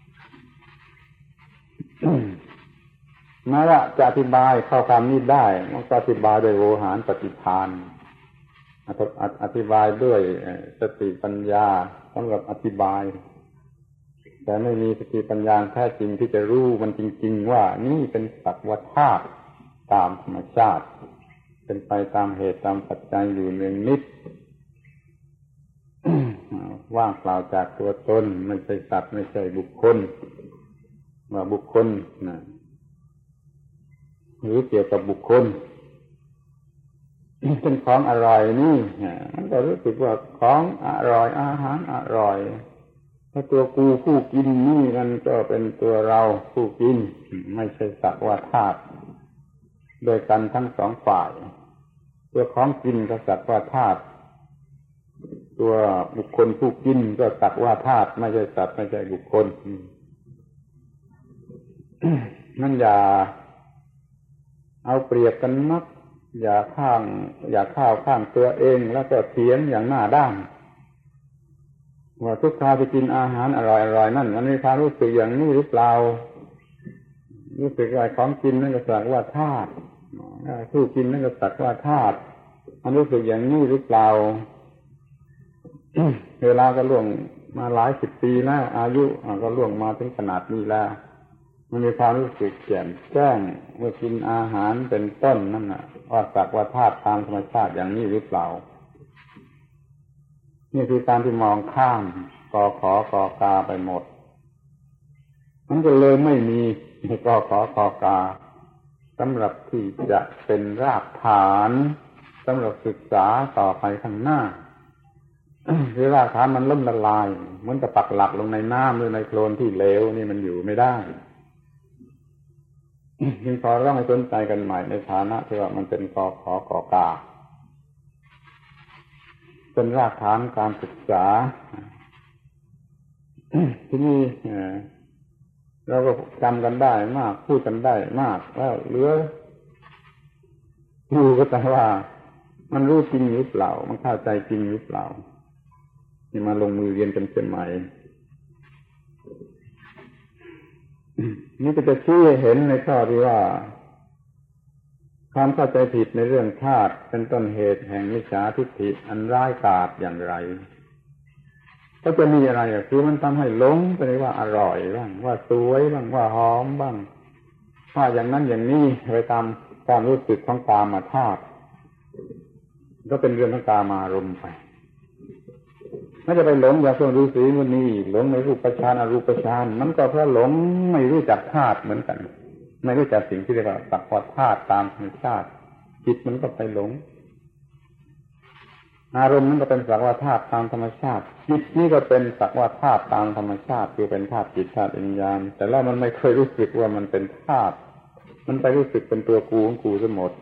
แม้ว่าจะอธิบายเข้าคำนี้ได้มันก็อธิบายโดยโวหารปฏิภาณอธิบายด้วยสติปัญญาสำหรับอธิบายแต่ไม่มีสติปัญญาแท้จริงที่จะรู้มันจริงๆว่านี่เป็นสักว่าธาตุตามธรรมชาติเป็นไปตามเหตุตามปัจจัยอยู่เนืองนิด ว่างเปล่าจากตัวตนไม่ใช่สัตว์ไม่ใช่บุคคลว่าบุคคลนะหรือเกี่ยวกับบุคคล เป็นของอร่อยนี่มันก็รู้สึกว่าของอร่อยอาหารอร่อยถ้าตัวกูผู้กินนี่มันก็เป็นตัวเราผู้กินไม่ใช่สักว่าธาตุโดยกันทั้งสองฝ่ายตัวของกินก็สักว่าธาตุตัวบุคคลผู้กินก็สักว่าธาตุไม่ใช่สัตว์ไม่ใช่บุคคล นั่นอย่าเอาเปรียบกันนักอย่าข้าวข้างตัวเองแล้วก็เถียงอย่างหน้าด้านว่าทุกคราวที่กินอาหารอร่อยๆนั่นมันมีความรู้สึกอย่างนี้หรือเปล่ารู้สึกว่าของกินนั่นก็สักว่าธาตุผู้กินนั่นก็สักว่าธาตุมันรู้สึกอย่างนี้หรือเปล่า เวลาก็ล่วงมาหลายสิบปีแล้วอายุก็ล่วงมาถึงขนาดนี้แล้วมันมีความรู้สึกแจ่มแจ้งเมื่อกินอาหารเป็นต้นนั่นน่ะว่าสักว่าธาตุตามธรรมชาติอย่างนี้หรือเปล่านี่คือการที่มองข้ามกขกกาไปหมดมันก็เลยไม่มีกขกกาสำหรับที่จะเป็นรากฐานสำหรับศึกษาต่อไปข้างหน้าคือรากฐานมันล่มละลายเหมือนกับปักหลักลงในน้ำหรือในโคลนที่เหลวนี่มันอยู่ไม่ได้จึงขอร้องให้สนใจกันใหม่ในฐานะที่ว่ามันเป็นกขกกาเป็นรากฐานการศึกษาที่นี่เราก็จำกันได้มากพูดกันได้มากแล้วเหลือรู้ก็แต่ว่ามันรู้จริงหรือเปล่ามันเข้าใจจริงหรือเปล่านี่มาลงมือเรียนกันเสียใหม่นี่ก็จะชี้ให้เห็นในข้อที่ว่าความเข้าใจผิดในเรื่องธาตุเป็นต้นเหตุแห่งมิจฉาทิฏฐิอันร้ายกาจอย่างไรก็จะมีอะไรคือมันทำให้หลงไปว่าอร่อยบ้างว่าสวยบ้างว่าหอมบ้างว่าอย่างนั้นอย่างนี้ไปตามความรู้สึกของกามธาตุก็เป็นเรื่องของกามารมณ์ไปไม่จะไปหลงอย่างพวกฤาษีมุนีหลงในรูปฌานอรูปฌานมันก็เพราะหลงไม่รู้จักธาตุเหมือนกันไม่รู้จักสิ่งที่เรียกว่าสักว่าธาตุตามธรรมชาติจิตมันก็ไปหลงอารมณ์นั้นก็เป็นสักว่าธาตุตามธรรมชาติจิตนี่ก็เป็นสักว่าธาตุตามธรรมชาติคือเป็นธาตุจิตธาตุวิญญาณแต่แล้วมันไม่เคยรู้สึกว่ามันเป็นธาตุมันไปรู้สึกเป็นตัวกูของกูซะหมด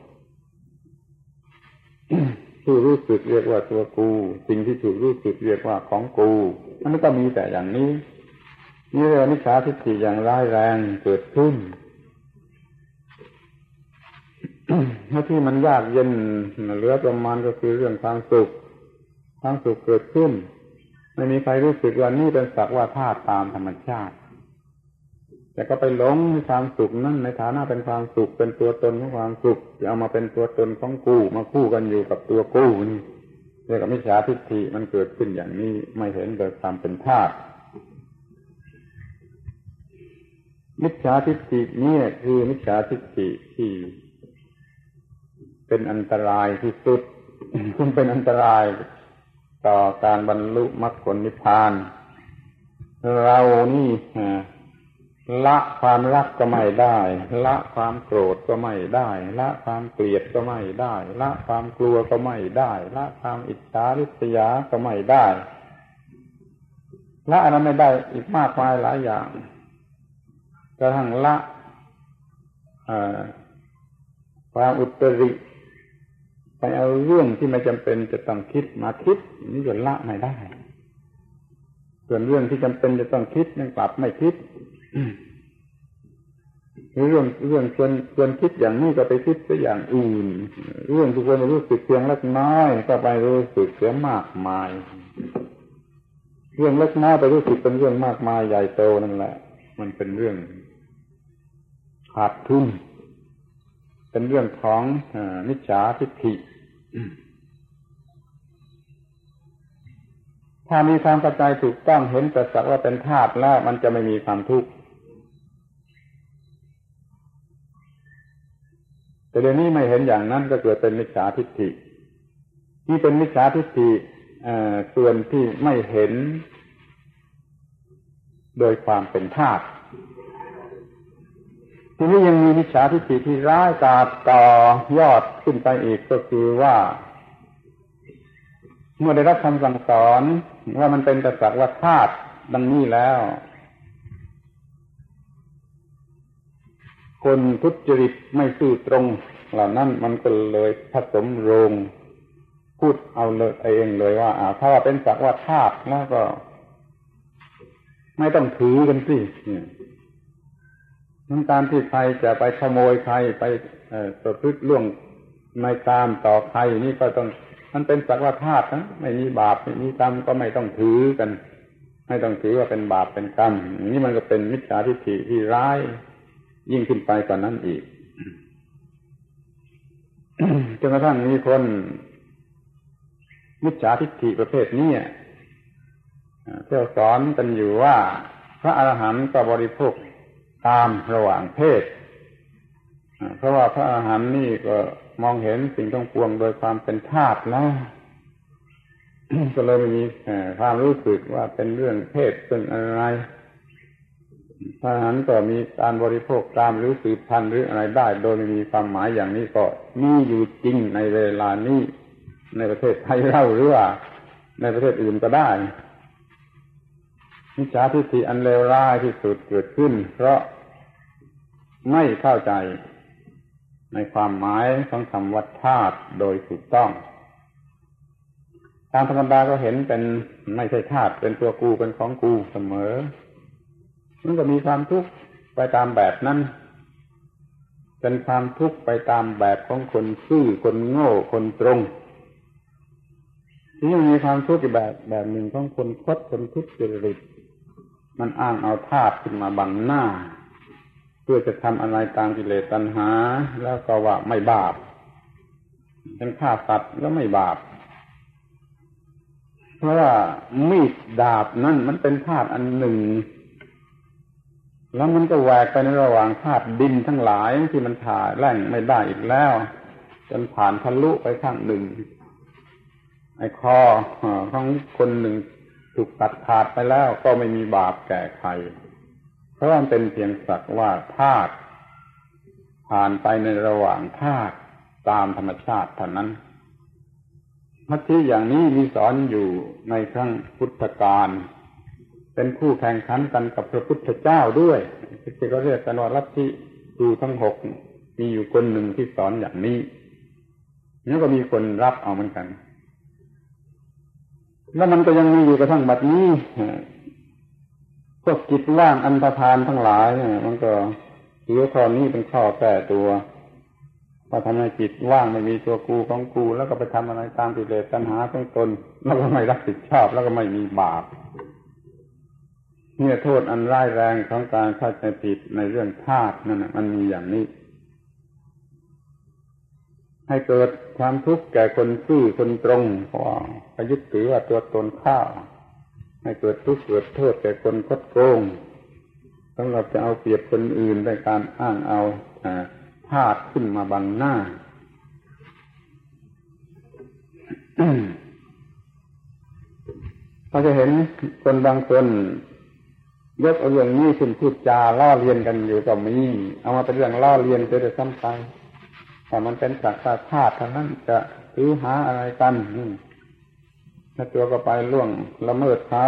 ผู้รู้สึกเรียกว่าตัวกูสิ่งที่ถูกรู้สึกเรียกว่าของกูมันก็มีแต่อย่างนี้นี่เรียกว่ามิจฉาทิฏฐิอย่างร้ายแรงเกิดขึ้น ที่มันยากเย็นเหลือประมาณก็คือเรื่องความสุขเกิดขึ้นไม่มีใครรู้สึกว่านี่เป็นสักว่าธาตุตามธรรมชาติแต่ก็ไปหลงในความสุขนั่นในฐานะเป็นความสุขเป็นตัวตนของความสุขจะเอามาเป็นตัวตนของกูมาคู่กันอยู่กับตัวกูนี่เรียกว่ามิจฉาทิฏฐิมันเกิดขึ้นอย่างนี้ไม่เห็นโดยความเป็นธาตุมิจฉาทิฏฐินี่คือมิจฉาทิฏฐิที่เป็นอันตรายที่สุด ซึ่งเป็นอันตรายต่อการบรรลุมรรคผลนิพพานเรานี่ละความรักก็ไม่ได้ละความโกรธก็ไม่ได้ละความเกลียดก็ไม่ได้ละความกลัวก็ไม่ได้ละความอิจฉาริษยาก็ไม่ได้ละอะไรไม่ได้อีกมากมายหลายอย่างกระทั่งละความอุตริไปเอาเรื่องที่ไม่จำเป็นจะต้องคิดมาคิดนี่ก็ละไม่ได้ส่วนเรื่องที่จำเป็นจะต้องคิดยังกลับไม่คิดเรื่องควรคิดอย่างนี้ก็ไปคิดไปอย่างอื่นเรื่องที่ควรรู้สึกเพียงเล็กน้อยก็ไปรู้สึกเสียมากมายเรื่องเล็กน้อยไปรู้สึกเป็นเรื่องมากมายใหญ่โตนั่นแหละมันเป็นเรื่องขาดทุนเป็นเรื่องของมิจฉาทิฏฐิถ้ามีความเข้าใจถูกต้องเห็นแต่สักว่าเป็นธาตุแล้วมันจะไม่มีความทุกข์แต่เดี๋ยวนี้ไม่เห็นอย่างนั้นก็เกิดเป็นมิจฉาทิฏฐิที่เป็นมิจฉาทิฏฐิส่วนที่ไม่เห็นโดยความเป็นธาตุทีนี้ยังมีมิจฉาทิฏฐิที่ร้ายกาจต่อยอดขึ้นไปอีกก็คือว่าเมื่อได้รับคำสั่งสอนว่ามันเป็นแต่สักว่าธาตุดังนี้แล้วคนทุจริตไม่ซื่อตรงเหล่านั้นมันก็เลยผสมโรงพูดเอาเลยเองเลยว่าถ้าว่าเป็นสักว่าธาตุแล้วก็ไม่ต้องถือกันสินั้นการที่ใครจะไปขโมยใครไปประพฤติล่วงในกามต่อใครนี่ก็ต้องมันเป็นสักว่าธาตุนะไม่มีบาปไม่มีกรรมก็ไม่ต้องถือกันไม่ต้องถือว่าเป็นบาปเป็นกรรมนี่มันก็เป็นมิจฉาทิฏฐิที่ร้ายยิ่งขึ้นไปกว่านั้นอีก จนกระทั่งมีคนมิจฉาทิฏฐิประเภทนี้เที่ยวสอนกันอยู่ว่าพระอรหันต์ก็บริโภคกามระหว่างเพศเพราะว่าพระอรหันต์นี่ก็มองเห็นสิ่งทั้งปวงโดยความเป็นธาตุแล้ว ก็เลยไม่มีความรู้สึกว่าเป็นเรื่องเพศเป็นอะไรพระอรหันต์ก็มีการบริโภคกามหรือสืบพันธุ์หรืออะไรได้โดยไม่มีความหมายอย่างนี้ก็มีอยู่จริงในเวลานี้ในประเทศไทยเราหรือว่าในประเทศอื่นก็ได้มิจฉาทิฏฐิอันเลวร้ายที่สุดเกิดขึ้นเพราะไม่เข้าใจในความหมายของคำว่าธาตุโดยถูกต้องตามธรรมดาก็เห็นเป็นไม่ใช่ธาตุเป็นตัวกูเป็นของกูเสมอมันก็มีความทุกข์ไปตามแบบนั้นเป็นความทุกข์ไปตามแบบของคนซื่อคนโง่คนตรงที่ยังมีความทุกข์อีกแบบหนึ่งของคนคดคนทุจริตมันอ้างเอาธาตุขึ้นมาบังหน้าเพื่อจะทำอะไรตามกิเลสตัณหาแล้วก็ว่าไม่บาปเป็นฆ่าสัตว์แล้วไม่บาปเพราะว่ามีดดาบนั่นมันเป็นธาตุอันหนึ่งแล้วมันก็แหวกไปในระหว่างธาตุดินทั้งหลายที่มันผ่าแล่งไม่ได้อีกแล้วจนผ่านทะลุไปข้างหนึ่งไอ้คอของคนหนึ่งถูกตัดขาดไปแล้วก็ไม่มีบาปแก่ใครเพราะมันเป็นเพียงสักว่าธาตุผ่านไปในระหว่างธาตุตามธรรมชาติเท่านั้นลัทธิอย่างนี้มีสอนอยู่ในครั้งพุทธกาลเป็นคู่แข่งขันกันกับพระพุทธเจ้าด้วยที่เขาเรียกกันว่าลัทธิดูทั้ง6มีอยู่คนหนึ่งที่สอนอย่างนี้แล้วก็มีคนรับเอาเหมือนกันแล้วมันก็ยังมีอยู่กระทั่งบัดนี้พวกจิตว่างอันธพาลทั้งหลายมันก็ถือข้อนี้เป็นข้อแก้ตัวพอทำให้จิตว่างไม่มีตัวกูของกูแล้วก็ไปทำอะไรตามกิเลสตัณหาของตนแล้วก็ไม่รับผิดชอบแล้วก็ไม่มีบาปเนี่ยโทษอันร้ายแรงของการเข้าใจผิดในเรื่องธาตุนั่นมันมีอย่างนี้ให้เกิดความทุกข์แก่คนซื่อคนตรงเพราะไปยึดถือว่าตัวตนข้าให้เกิดทุกข์เกิดโทษแก่คนคดโกงสำหรับจะเอาเปรียบคนอื่นในการอ้างเอาธาตุขึ้นมาบังหน้า เราจะเห็นคนบางคนยกเอาเรื่องนี้ขึ้นพูดจาล้อเลียนกันอยู่ก็มีเอามาเป็นเรื่องล้อเลียนจะได้ซ้ำไปแต่มันเป็นสักว่าธาตุเท่านั้นจะถือหาอะไรกันถ้าตัวก็ไปล่วงละเมิดเขา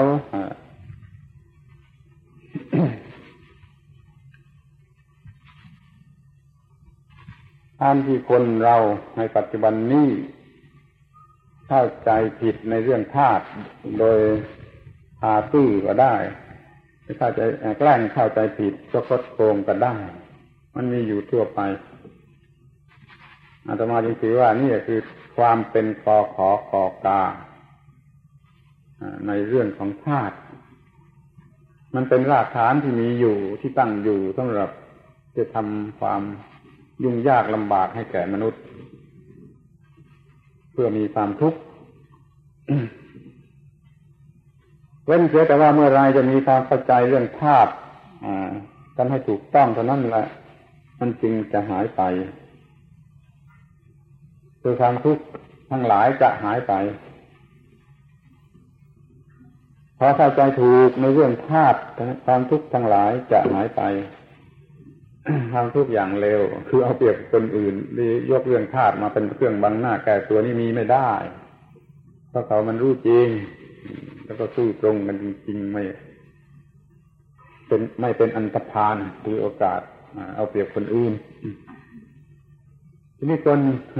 การที่คนเราในปัจจุบันนี้เข้าใจผิดในเรื่องธาตุโดยพาซื่อก็ได้ไม่เข้าใจแกล้งเข้าใจผิดก็คดโกงก็ได้มันมีอยู่ทั่วไปอาตมาจึงถือว่านี่คือความเป็นกอขอคอกาในเรื่องของธาตุมันเป็นรากฐานที่มีอยู่ที่ตั้งอยู่สำหรับจะทำความยุ่งยากลำบากให้แก่มนุษย์เพื่อมีความทุกข์ เว้นเสียแต่ว่าเมื่อไรจะมีความเข้าใจเรื่องธาตุกันให้ถูกต้องเท่านั้นแหละมันจึงจะหายไปคือความทุกข์ทั้งหลายจะหายไปพอเข้าใจถูกในเรื่องธาตุความทุกข์ทั้งหลายจะหายไปความทุกข์อย่างเลวคือเอาเปรียบคนอื่นหรือยกเรื่องธาตุมาเป็นเครื่องบังหน้าแก่ตัวนี่มีไม่ได้เพราะเขามันรู้จริงแล้วก็สู้ตรงกันจริงๆไม่เป็นอันธพาลหรือโอกาสเอาเปรียบคนอื่นทีนี้คน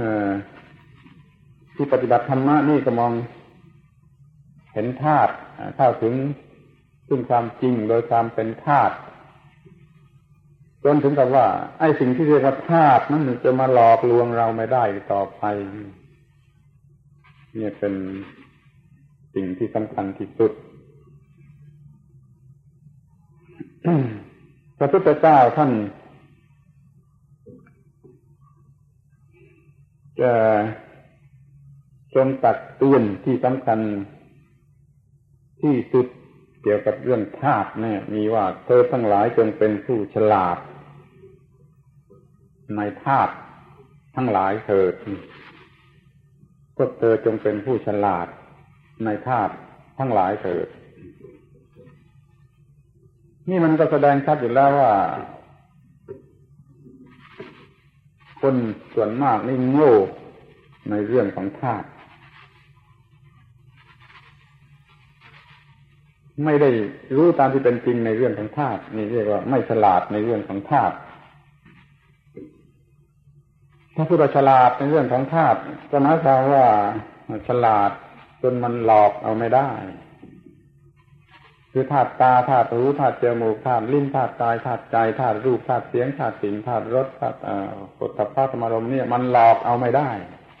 ที่ปฏิบัติธรรมะนี่ก็มองเห็นธาตุเข้าถึงซึ่งความจริงโดยความเป็นธาตุจนถึงกับว่าไอ้สิ่งที่เรียกว่าธาตุนั้นจะมาหลอกลวงเราไม่ได้ต่อไปนี่เป็นสิ่งที่สำคัญที่สุด พระพุทธเจ้าท่านจะทรงตักเตือนที่สำคัญที่สุดเกี่ยวกับเรื่องธาตุเนี่ยมีว่าเธอทั้งหลายจงเป็นผู้ฉลาดในธาตุทั้งหลายเถิดพวกเธอจงเป็นผู้ฉลาดในธาตุทั้งหลายเถิดนี่มันก็แสดงชัดอยู่แล้วว่าคนส่วนมากนี่โง่ในเรื่องของธาตุไม่ได้รู้ตามที่เป็นจริงในเรื่องของธาตุนี่เรียกว่าไม่ฉลาดในเรื่องของธาตุถ้าพูดว่าฉลาดในเรื่องของธาตุก็หมายความว่าฉลาดจนมันหลอกเอาไม่ได้คือธาตุตาธาตุหูธาตุจมูกธาตุลิ้นธาตุกายธาตุใจธาตุรูปธาตุเสียงธาตุกลิ่นธาตุรสธาตุโผฏฐัพพะธรรมารมณ์เนี่ยมันหลอกเอาไม่ได้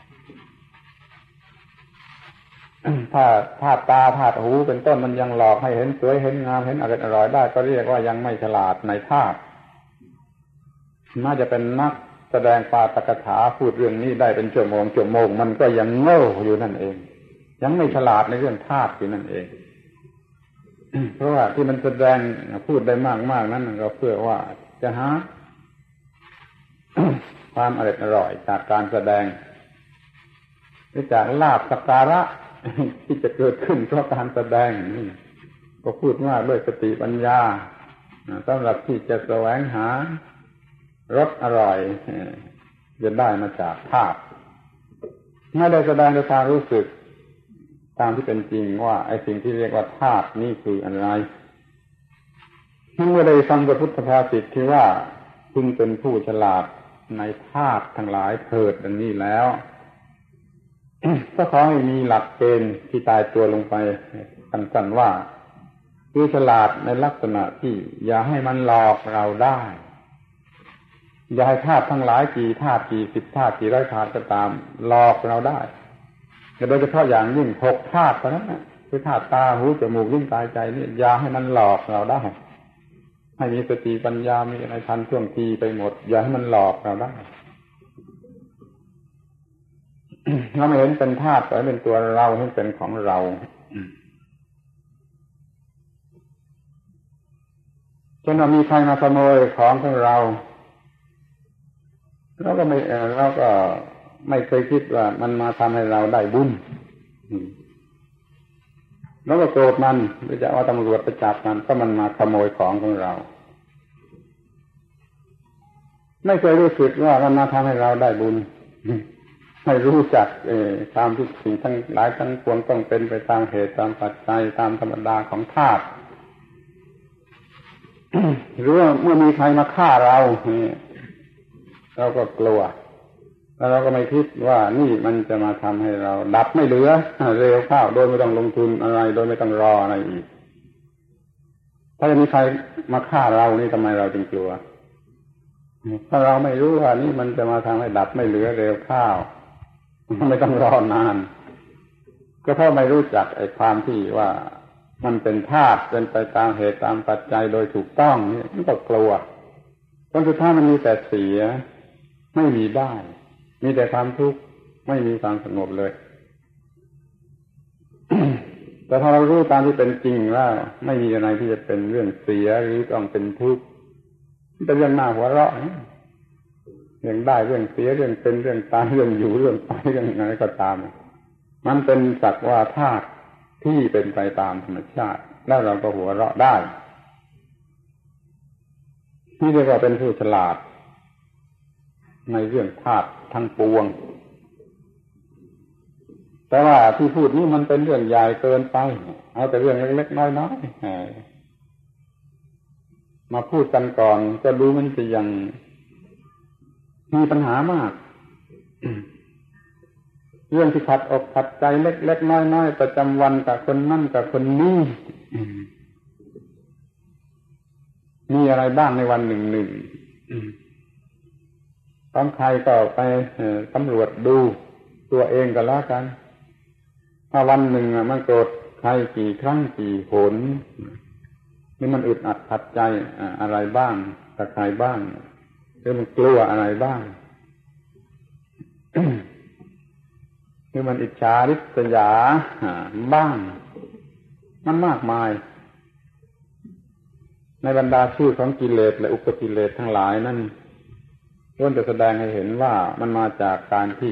ถ้าธาตุตาธาตุหูเป็นต้นมันยังหลอกให้เห็นสวยเห็นงามเห็นอร่อยได้ก็เรียกว่ายังไม่ฉลาดในธาตุน่าจะเป็นนักแสดงปาฐกถาพูดเรื่องนี้ได้เป็นชั่วโมงมันก็ยังโง่อยู่นั่นเองยังไม่ฉลาดในเรื่องธาตุอยู่นั่นเองเพราะว่าที่มันแสดงพูดได้มากๆนั้นก็เพื่อว่าจะหา ความอร่อยจากการแสดงหรือจากลาภสักการะที่จะเกิดขึ้นเพราะการแสดงนี่ก็พูดมากด้วยสติปัญญาสำหรับที่จะแสวงหารสอร่อยจะได้มาจากธาตุไม่ได้แสดงด้วยความรู้สึกตามที่เป็นจริงว่าไอ้สิ่งที่เรียกว่าธาตุนี่คืออะไรเมื่อได้ฟังพระพุทธภาษิตที่ว่าพึงเป็นผู้ฉลาดในธาตุทั้งหลายเถิดดังนี้แล้วก็ขอให้มีหลักเกณฑ์ที่ตายตัวลงไปสั้นๆว่าคือฉลาดในลักษณะที่อย่าให้มันหลอกเราได้อย่าให้ธาตุทั้งหลายกี่ธาตุกี่สิบธาตุกี่ร้อยธาตุก็ตามหลอกเราได้โดยเฉพาะอย่างยิ่ง6ธาตุเท่านั้นคือธาตุตาหูจมูกลิ้นกายใจนี่อย่าให้มันหลอกเราได้ให้มีสติปัญญามีอะไรทันท่วงทีไปหมดอย่าให้มันหลอกเราได้เราไม่เห็นเป็นธาตุแต่เป็นตัวเราให้เป็นของเราจนเรามีใครมาขโมยของเราเราก็ไม่เคยคิดว่ามันมาทำให้เราได้บุญแล้วก็โกรธมันหรือจะเอาตำรวจไปจับมันก็มันมาขโมยของเราไม่เคยรู้สึกว่ามันมาทำให้เราได้บุญให้รู้จักตามทุกสิ่งทั้งหลายทั้งปวงต้องเป็นไปตามเหตุตามปัจจัยตามธรรมดาของธาตุ หรือว่าเมื่อมีใครมาฆ่าเราเราก็กลัวแล้วเราก็ไม่คิดว่านี่มันจะมาทำให้เราดับไม่เหลือเร็วเข้าโดยไม่ต้องลงทุนอะไรโดยไม่ต้องรออะไรอีกถ้าจะมีใครมาฆ่าเรานี่ทำไมเราจึงกลัวถ้าเราไม่รู้ว่านี่มันจะมาทำให้ดับไม่เหลือเร็วเข้าไม่ต้องรอนานก็เพราะไม่รู้จักไอ้ความที่ว่ามันเป็นธาตุเป็นไปตามเหตุตามปัจจัยโดยถูกต้องนี่มันก็กลัวผลสุดท้ายมันมีแต่เสียไม่มีได้มีแต่ความทุกข์ไม่มีความสงบเลย แต่ถ้าเรารู้ตามที่เป็นจริงว่าไม่มีอะไรที่จะเป็นเรื่องเสียหรือต้องเป็นทุกข์เป็นเรื่องน่าหัวเราะเรื่องได้เรื่องเสียเรื่องเป็นเรื่องตายเรื่องอยู่เรื่องไปเรื่องอะไรก็ตามมันเป็นสักว่าธาตุที่เป็นไปตามธรรมชาติแล้วเราก็หัวเราะได้นี่เรียกว่าเป็นผู้ฉลาดในเรื่องธาตุทั้งปวงแต่ว่าที่พูดนี้มันเป็นเรื่องใหญ่เกินไปเอาแต่เรื่องเล็กๆน้อยๆมาพูดกันก่อนก็ดูมันจะยังมีปัญหามากเรื่องที่ขัดอกขัดใจเล็กๆน้อยๆประจำวันกับคนนั่นกับคนนี้มีอะไรบ้างในวันหนึ่งต้องใครก็ไปสำรวจดูตัวเองก็แล้วกันถ้าวันหนึ่งมันโกรธใครกี่ครั้งกี่หนนี่มันอึดอัดขัดใจอะไรบ้างกับใครบ้างหรือมันกลัวอะไรบ้างหรือมันอิจฉาริษยาบ้างมันมากมายในบรรดาชื่อของกิเลสและอุปกิเลสทั้งหลายนั้นล้วนจะแสดงให้เห็นว่ามันมาจากการที่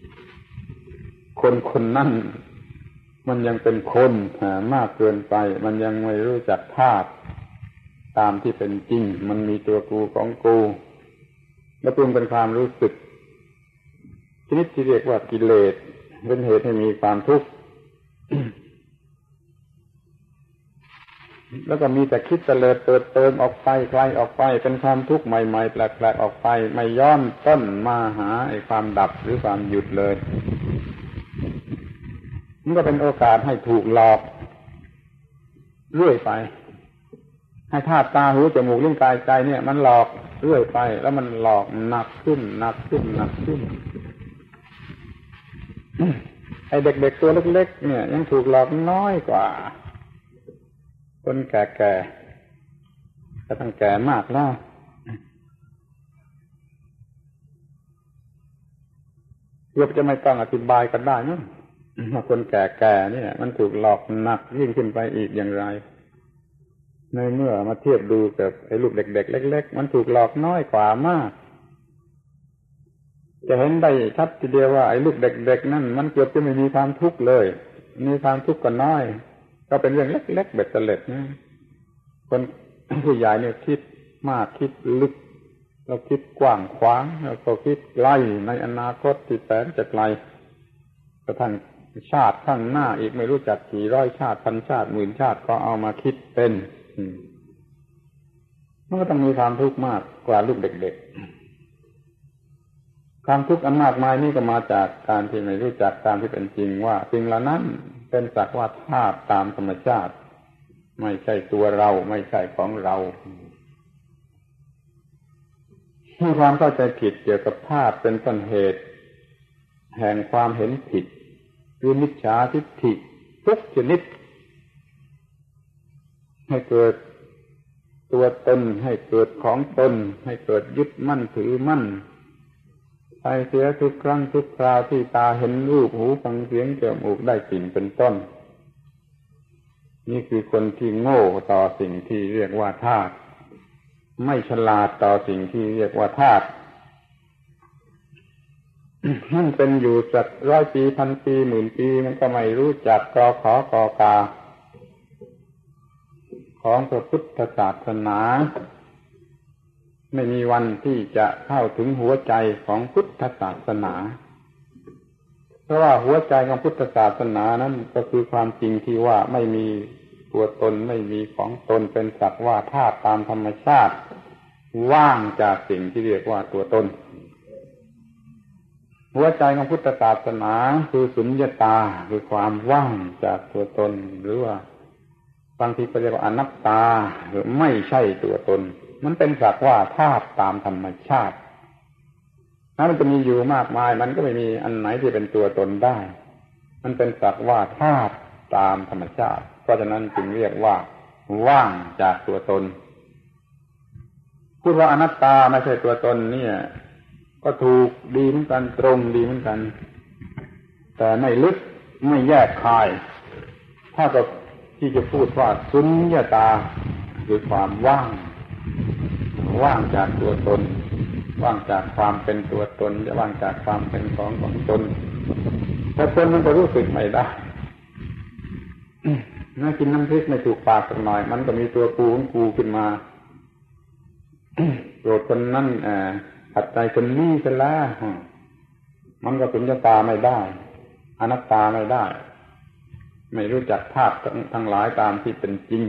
คนนั้นมันยังเป็นคนมากเกินไปมันยังไม่รู้จักธาตุตามที่เป็นจริงมันมีตัวกูของกูและปรุงเป็นความรู้สึกชนิดที่เรียกว่ากิเลสเป็นเหตุให้มีความทุกข์ แล้วก็มีแต่คิดเตลิดเปิดเปิงออกไปไกลออกไปเป็นความทุกข์ใหม่ๆแปลกๆออกไปไม่ย้อนต้นมาหาไอ้ความดับหรือความหยุดเลยมันก็เป็นโอกาสให้ถูกหลอกเรื่อยไปให้ธาตุตาหูจมูกลิ้นกายใจเนี่ยมันหลอกเรื่อยไปแล้วมันหลอกหนักขึ้นหนักขึ้นหนักขึ้นไอ้เด็กๆตัวเล็กๆเนี่ยยังถูกหลอกน้อยกว่าคนแก่ๆก็ต้องแก่มากแล้วเกือบจะไม่ต้องอธิบายกันได้มั้งว่าคนแก่ๆเนี่ยมันถูกหลอกหนักยิ่งขึ้นไปอีกอย่างไรในเมื่อมาเทียบดูกับไอ้ลูกเด็กๆเล็กๆมันถูกหลอกน้อยกว่ามากจะเห็นได้ชัดทีเดียวว่าไอ้ลูกเด็กๆนั่นมันเกือบจะไม่มีความทุกข์เลยมีความทุกข์ก็น้อยก็เป็นเรื่องเล็กๆเบ็ดเสร็จนะคนผู้ใหญ่เนี่ยคิดมากคิดลึกแล้วคิดกว้างขวางแล้วก็คิดไกลในอนาคตที่แสนจะไกลกระทั่งชาติข้างหน้าอีกไม่รู้จักกี่ร้อยชาติพันชาติหมื่นชาติก็เอามาคิดเป็นมันก็ต้องมีความทุกข์มากกว่าลูกเด็กๆความทุกข์อันมากมายนี่ก็มาจากการที่ไม่รู้จักตามที่เป็นจริงว่าสิ่งเหล่านั้นเป็นสักว่าธาตุตามธรรมชาติไม่ใช่ตัวเราไม่ใช่ของเรามีความเข้าใจผิดเกี่ยวกับธาตุเป็นต้นเหตุแห่งความเห็นผิดคือมิจฉาทิฏฐิทุกชนิดให้เกิดตัวตนให้เกิดของตนให้เกิดยึดมั่นถือมั่นไปเสียทุกครั้งทุกคราวที่ตาเห็นรูปหูฟังเสียงจมูกได้กลิ่นเป็นต้นนี่คือคนที่โง่ต่อสิ่งที่เรียกว่าธาตุไม่ฉลาดต่อสิ่งที่เรียกว่าธาตุมันเป็นอยู่สักร้อยปีพันปีหมื่นปีมันก็ไม่รู้จักกอขอกอกาของพระพุทธศาสนาไม่มีวันที่จะเข้าถึงหัวใจของพุทธศาสนาเพราะว่าหัวใจของพุทธศาสนานั้นก็คือความจริงที่ว่าไม่มีตัวตนไม่มีของตนเป็นสักว่าธาตุตามธรรมชาติว่างจากสิ่งที่เรียกว่าตัวตนหัวใจของพุทธศาสนาคือสุญญตาคือความว่างจากตัวตนหรือว่าบางทีก็เรียกว่าอนัตตาหรือไม่ใช่ตัวตนมันเป็นสักว่าธาตุตามธรรมชาติถ้ามันจะมีอยู่มากมายมันก็ไม่มีอันไหนที่เป็นตัวตนได้มันเป็นสักว่าธาตุตามธรรมชาติเพราะฉะนั้นจึงเรียกว่าว่างจากตัวตนพูดว่าอนัตตาไม่ใช่ตัวตนเนี่ยก็ถูกดีเหมือนกันตรงดีเหมือนกันแต่ไม่ลึกไม่แยกคายถ้ากับที่จะพูดว่าสุญญตาคือความว่างจากตัวตนว่างจากความเป็นตัวตนจะว่างจากความเป็นของตนแต่คนมันก็รู้สึกไม่ได้น่ากินน้ำพริกไม่ถูกปากสักหน่อยมันก็มีตัวกูของกูขึ้นมาโกรธคนนั้นขัดใจคนนี้ซะแล้วมันก็สุญญตาไม่ได้อนัตตาไม่ได้ไม่รู้จักธาตุทั้งหลายตามที่เป็นจริง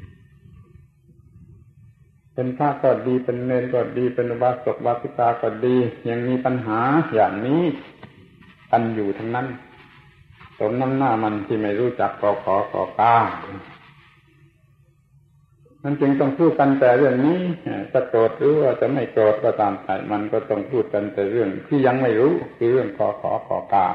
เป็นพระก็ดีเป็นเณรก็ดีเป็นอุบาสกอุบาสิกาก็ดียังมีปัญหาอย่างนี้กันอยู่ทั้งนั้นสมน้ำหน้ามันที่ไม่รู้จักกอขอกอกามันจึงต้องพูดกันแต่เรื่องนี้จะโกรธหรือว่าจะไม่โกรธก็ตามใจมันก็ต้องพูดกันแต่เรื่องที่ยังไม่รู้คือเรื่องกอขอขอกา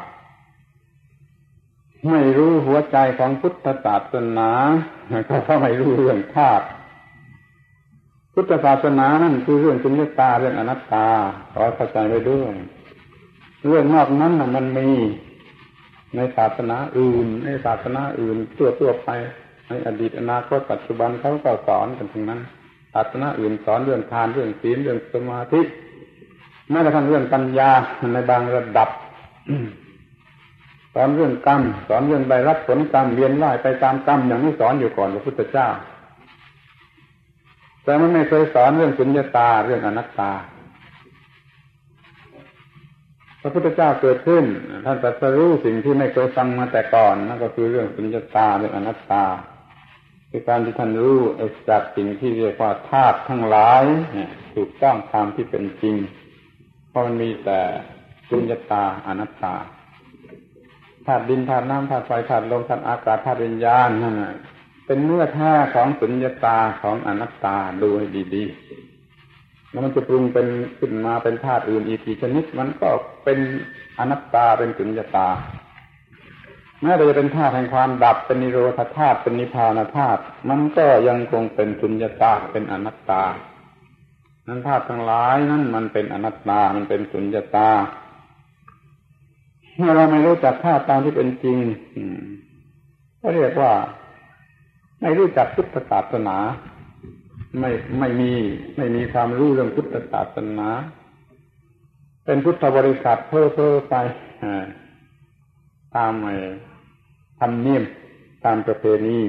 ไม่รู้หัวใจของพุทธศาสนาก็เพราะไม่รู้เรื่องธาตุพุทธศาสนานั่นคือเรื่องสุญญตาเรื่องอนัตตาขอเข้าใจไว้ด้วยเรื่องนอกนั้นมันมีในศาสนาอื่นทั่วไปในอดีตอนาคตปัจจุบันเขาก็สอนกันทั้งนั้นศาสนาอื่นสอนเรื่องทานเรื่องศีลเรื่องสมาธิแม้กระทั่งเรื่องปัญญาในบางระดับสอนเรื่องกรรมสอนเรื่องได้รับผลกรรมเวียนว่ายไปตามกรรมอย่างนี้สอนอยู่ก่อนพระพุทธเจ้าแต่มันไม่เคยสอนเรื่องสุญญตาเรื่องอนัตตาพระพุทธเจ้าเกิดขึ้นท่านตรัสรู้สิ่งที่ไม่เคยฟังมาแต่ก่อนนั่นก็คือเรื่องสุญญตาเรื่องอนัตตาคือการที่ท่านรู้จากสิ่งที่เรียกว่าธาตุทั้งหลายถูกต้องตามที่เป็นจริงเพราะมันมีแต่สุญญตาอนัตตาธาตุดินธาตุน้ำธาตุไฟธาตุลมธาตุอากาศธาตุวิญญาณนั่นเป็นเนื้อแท้ของสุญญตาของอนัตตาดูให้ดีๆแล้วมันจะปรุงเป็นขึ้นมาเป็นธาตุอื่นอีกกี่ชนิดมันก็เป็นอนัตตาเป็นสุญญตาแม้จะเป็นธาตุแห่งความดับเป็นนิโรธธาตุเป็นนิพพานธาตุมันก็ยังคงเป็นสุญญตาเป็นอนัตตานั้นธาตุทั้งหลายนั้นมันเป็นอนัตตามันเป็นสุญญตาเมื่อเราไม่รู้จักธาตุตามที่เป็นจริงก็เรียกว่าไม่รู้จักพุทธศาสนาไม่มีความรู้เรื่องพุทธศาสนาเป็นพุทธบริษัทเพ้อไปตามธรรมเนียมตามประเพณี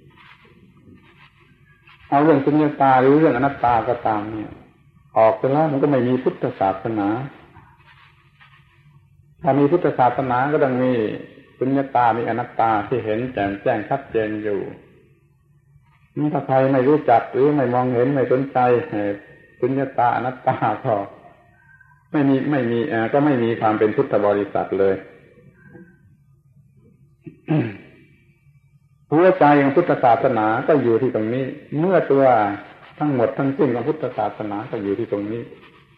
เอาเรื่องสุญญตาหรือเรื่องอนัตตาก็ตามเนี่ยออกไปแล้วมันก็ไม่มีพุทธศาสนาถ้ามีพุทธศาสนาก็ต้องมีสุญญตามีอนัตตาที่เห็นแจ่มแจ้งชัดเจนอยู่นี่ถ้าใครไม่รู้จักหรือไม่มองเห็นไม่สนใจสุญญตาอนัตตาก็ไม่มีก็ไม่มีความเป็นพุทธบริษัทเลยหัวใจของพุทธศาสนาก็อยู่ที่ตรงนี้เมื่อตัวทั้งหมดทั้งสิ้นของพุทธศาสนาก็อยู่ที่ตรงนี้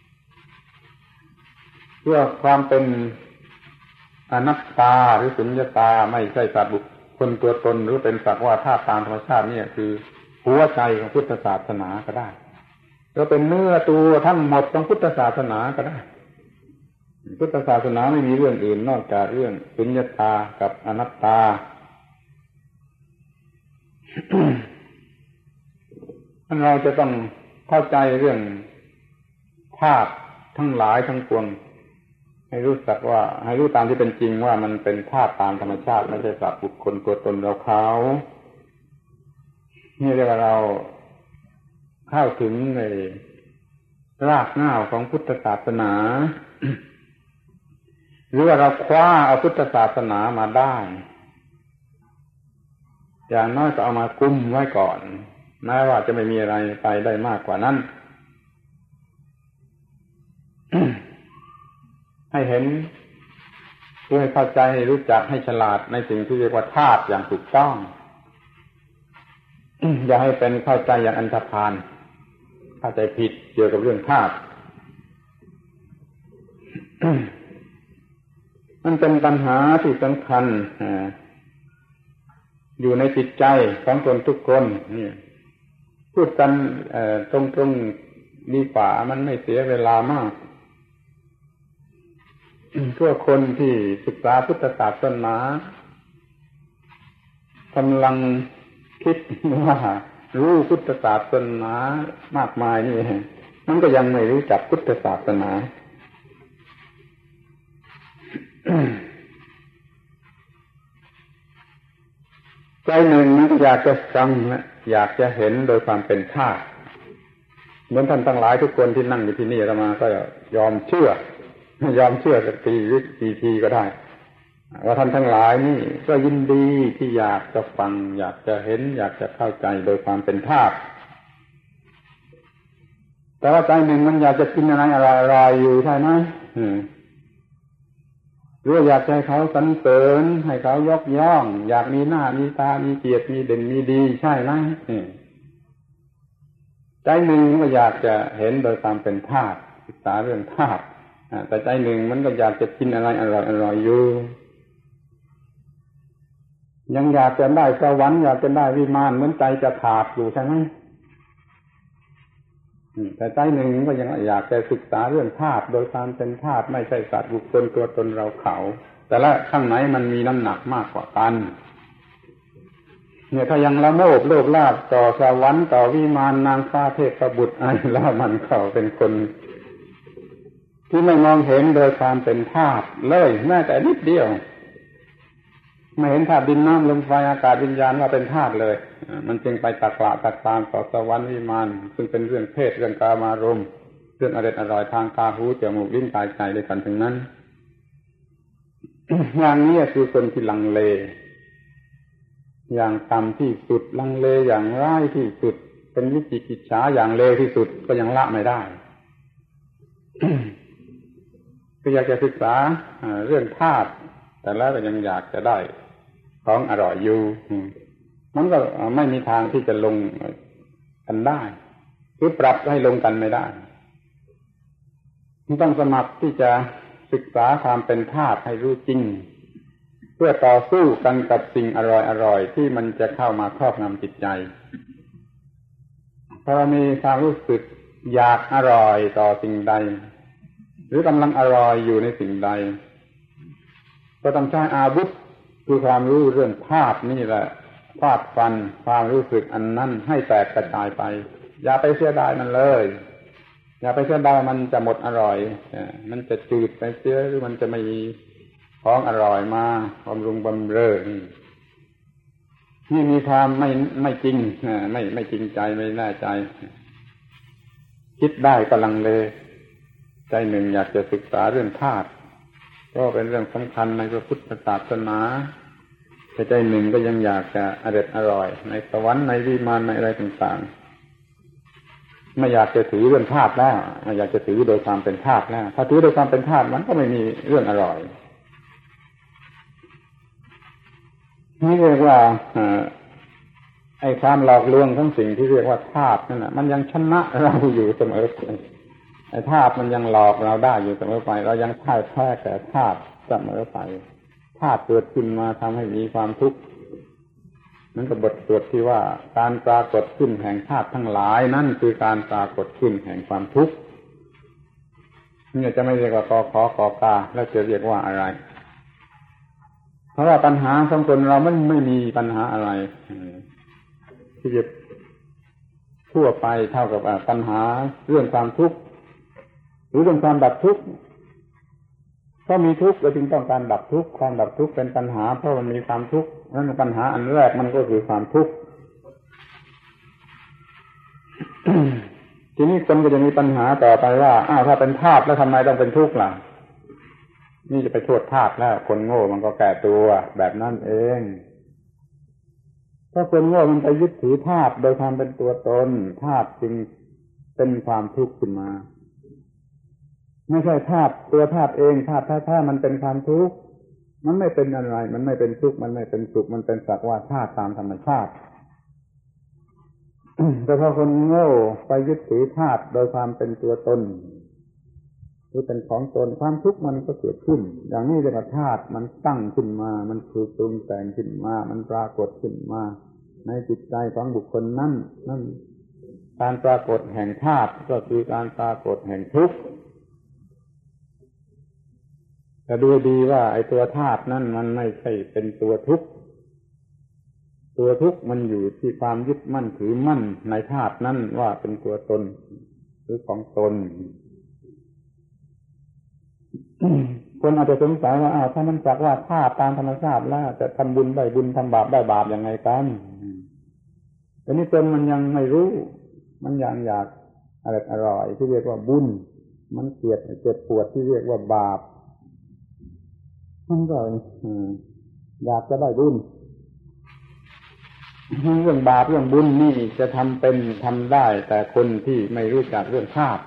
เพื่อความเป็นอนัตตาหรือสุญญตาไม่ใช่สัตว์บุคคลตัวตนหรือเป็นสักว่าธาตุตามธรรมชาตินี่คือหัวใจของพุทธศาสนาก็ได้ก็เป็นเนื้อตัวทั้งหมดของพุทธศาสนาก็ได้พุทธศาสนาไม่มีเรื่องอื่นนอกจากเรื่องสุญญตากับอนัตตา เราจะต้องเข้าใจเรื่องธาตุทั้งหลายทั้งปวงให้รู้จักว่าให้รู้ตามที่เป็นจริงว่ามันเป็นธาตุตามธรรมชาติไม่ใช่สัตว์บุคคลตัวตนเราเขานี่เรียกว่าเราเข้าถึงในรากเหง้าของพุทธศาสนา หรือว่าเราคว้าเอาพุทธศาสนามาได้อย่างน้อยก็เอามากุมไว้ก่อนแม้ว่าจะไม่มีอะไรไปได้มากกว่านั้น ให้เห็นเพื่อให้เข้าใจให้รู้จักให้ฉลาดในสิ่งที่เรียกว่าธาตุอย่างถูกต้อง อย่าให้เป็นเข้าใจอย่างอันธพาลเข้าใจผิดเกี่ยวกับเรื่องธาตุ มันเป็นปัญหาที่สำคัญอยู่ในจิตใจของคนทุกคนนี่พูดกันตรงๆดีกว่ามันไม่เสียเวลามากทั่วคนที่ศึกษาพุทธศาสนากำลังคิดว่ารู้พุทธศาสนามากมายนี่มันก็ยังไม่รู้จักพุทธศาสนา ใจหนึ่งมันก็อยากจะฟังและอยากจะเห็นโดยความเป็นธาตุเหมือนท่านทั้งหลายทุกคนที่นั่งอยู่ที่นี่อาตมาก็ยอมเชื่อสักทีก็ได้ว่าท่านทั้งหลายนี่ก็ยินดีที่อยากจะฟังอยากจะเห็นอยากจะเข้าใจโดยความเป็นธาตุแต่ว่าใจหนึ่งมันอยากจะกินอะไรอยู่ใช่ไหมหรืออยากให้เขาสรรเสริญให้เขายกย่องอยากมีหน้ามีตามีเกียรติมีเด่นมีดีใช่ไหมใจหนึ่งก็อยากจะเห็นโดยความเป็นธาตุศึกษาเรื่องธาตุแต่ใจหนึ่งมันก็อยากจะกินอะไรอร่อยอยู่ยังอยากจะได้สวรรค์อยากจะได้วิมานเหมือนใจจะขาดอยู่ใช่ไหมแต่ใจหนึ่งก็ยังอยากจะศึกษาเรื่องธาตุโดยความเป็นธาตุไม่ใช่สัตว์บุคคลตัวตนเราเขาแต่ละข้างไหนมันมีน้ำหนักมากกว่ากันเนี่ยถ้ายังละโมบโลภลาภต่อสวรรค์ต่อวิมานนางฟ้าเทพบุตรอะไรแล้วมันก็เป็นคนที่ไม่มองเห็นโดยความเป็นธาตุเลยแม้แต่นิดเดียวไม่เห็นธาตุดินน้ำลมไฟอากาศวิญญาณว่าเป็นธาตุเลยมันจึงไปตักตามต่อสวรรค์วิมานซึ่งเป็นเรื่องเพศเรื่องกามารมณ์เรื่องอร่อยทางตาหูจมูกลิ้นกายใจด้วยกันทั้งนั้น อย่างนี้คือคนที่ลังเลอย่างต่ำที่สุดลังเลอย่างร้ายที่สุดเป็นวิจิกิจฉาอย่างเลวที่สุดก็ยังละไม่ได้ ก็อยากจะศึกษาเรื่องธาตุแต่แล้วก็ยังอยากจะได้ของอร่อยอยู่มันก็ไม่มีทางที่จะลงกันได้หรือปรับให้ลงกันไม่ได้ต้องสมัครที่จะศึกษาความเป็นธาตุให้รู้จริงเพื่อต่อสู้กันกับสิ่งอร่อยที่มันจะเข้ามาครอบงำจิตใจพอมีความรู้สึกอยากอร่อยต่อสิ่งใดหรือกำลังอร่อยอยู่ในสิ่งใดก็ต้องใช้อาวุธคือความรู้เรื่องธาตุนี่แหละฟาดฟันความรู้สึกอันนั้นให้แตกกระจายไปอย่าไปเสียดายมันเลยอย่าไปเสียดายมันจะหมดอร่อยมันจะจืดไปเสียหรือมันจะไม่มีของอร่อยมาบำรุงบำเรอนี่มีความไม่จริงไม่จริงใจไม่แน่ใจคิดได้ก็ลังเลใจหนึ่งอยากจะศึกษาเรื่องธาตุก็เป็นเรื่องสำคัญในพระพุทธศาสนาแต่ใจหนึ่งก็ยังอยากจะอร่อยในสวรรค์ในวิมานในอะไรต่างๆไม่อยากจะถือเรื่องธาตุแล้วไม่อยากจะถือโดยความเป็นธาตุแล้วถ้าถือโดยความเป็นธาตุมันก็ไม่มีเรื่องอร่อยนี่เรียกว่าไอ้ความหลอกลวงทั้งสิ่งที่เรียกว่าธาตุนั่นน่ะมันยังชนะเราอยู่เสมอไปไอ้ธาตุมันยังหลอกเราได้อยู่เสมอไปเรายังพ่ายแพ้แก่ธาตุเสมอไปธาตุเกิดขึ้นมาทำให้มีความทุกข์นั่นก็บทสวดที่ว่าการปรากฏขึ้นแห่งธาตุทั้งหลายนั่นคือการปรากฏขึ้นแห่งความทุกข์นี่จะไม่เรียกว่ากขอกกาแล้วจะเรียกว่าอะไรเพราะว่าปัญหาของคนเรามันไม่มีปัญหาอะไรที่จะทั่วไปเท่ากับปัญหาเรื่องความทุกข์หรือเรื่องความดับทุกข์ก็มีทุกข์ก็จึงต้องการดับทุกข์ความดับทุกข์เป็นปัญหาเพราะมันมีความทุกข์นั่นปัญหาอันแรกมันก็คือความทุกข์ ทีนี้คนก็จะมีปัญหาต่อไปว่าถ้าเป็นธาตุแล้วทำไมต้องเป็นทุกข์ล่ะนี่จะไปโทษธาตุแล้วคนโง่มันก็แก่ตัวแบบนั้นเองถ้าคนโง่มันไปยึดถือธาตุโดยความเป็นตัวตนธาตุจึงเป็นความทุกข์ขึ้นมาไม่ใช่ธาตุตัวธาตุเองธาตุแท้ๆมันเป็นความทุกข์มันไม่เป็นอะไรมันไม่เป็นทุกข์มันไม่เป็นสุขมันเป็นสักว่าธาตุตามธรรมชาติ แต่พอคนโง่ไปยึดถือธาตุโดยความเป็นตัวตนหรือเป็นของตนความทุกข์มันก็เกิดขึ้นอย่างนี้เรียกว่าธาตุมันตั้งขึ้นมามันถูกปรุงแต่งขึ้นมามันปรากฏขึ้นมาในจิตใจของบุคคลนั่นการปรากฏแห่งธาตุก็คือการปรากฏแห่งทุกข์แต่ดูดีว่าไอ้ตัวธาตุนั่นมันไม่ใช่เป็นตัวทุกข์ตัวทุกข์มันอยู่ที่ความยึดมั่นถือมั่นในธาตุนั้นว่าเป็นตัวตนรือของตน คนอาจจะสงสัยว่าถ้ามันจักว่าธาตุตามธรรมชาติแล้วจะทำบุญได้บุญทำบาปได้บาปยังไงกันแต่นี่ตนมันยังไม่รู้มันยังอยากอร่อยที่เรียกว่าบุญมันเกลียดเจ็บปวดที่เรียกว่าบาปมันก็อยากจะได้บุญเรื่องบาปเรื่องบุญนี่จะทำเป็นทำได้แต่คนที่ไม่รู้จักเรื่องธาตุ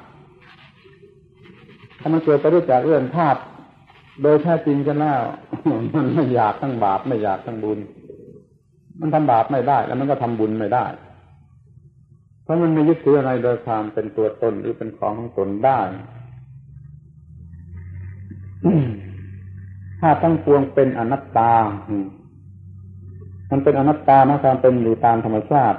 ถ้ามันเกิดไปรู้จักเรื่องธาตุโดยแท้จริงกันแล้วมันไม่อยากทั้งบาปไม่อยากทั้งบุญมันทำบาปไม่ได้แล้วมันก็ทำบุญไม่ได้เพราะมันไม่ยึดถืออะไรโดยความเป็นตัวตนหรือเป็นของของตนได้ธาตุทั้งปวงเป็นอนัตตามันเป็นอนัตตานะความเป็นอยู่ตามธรรมชาติ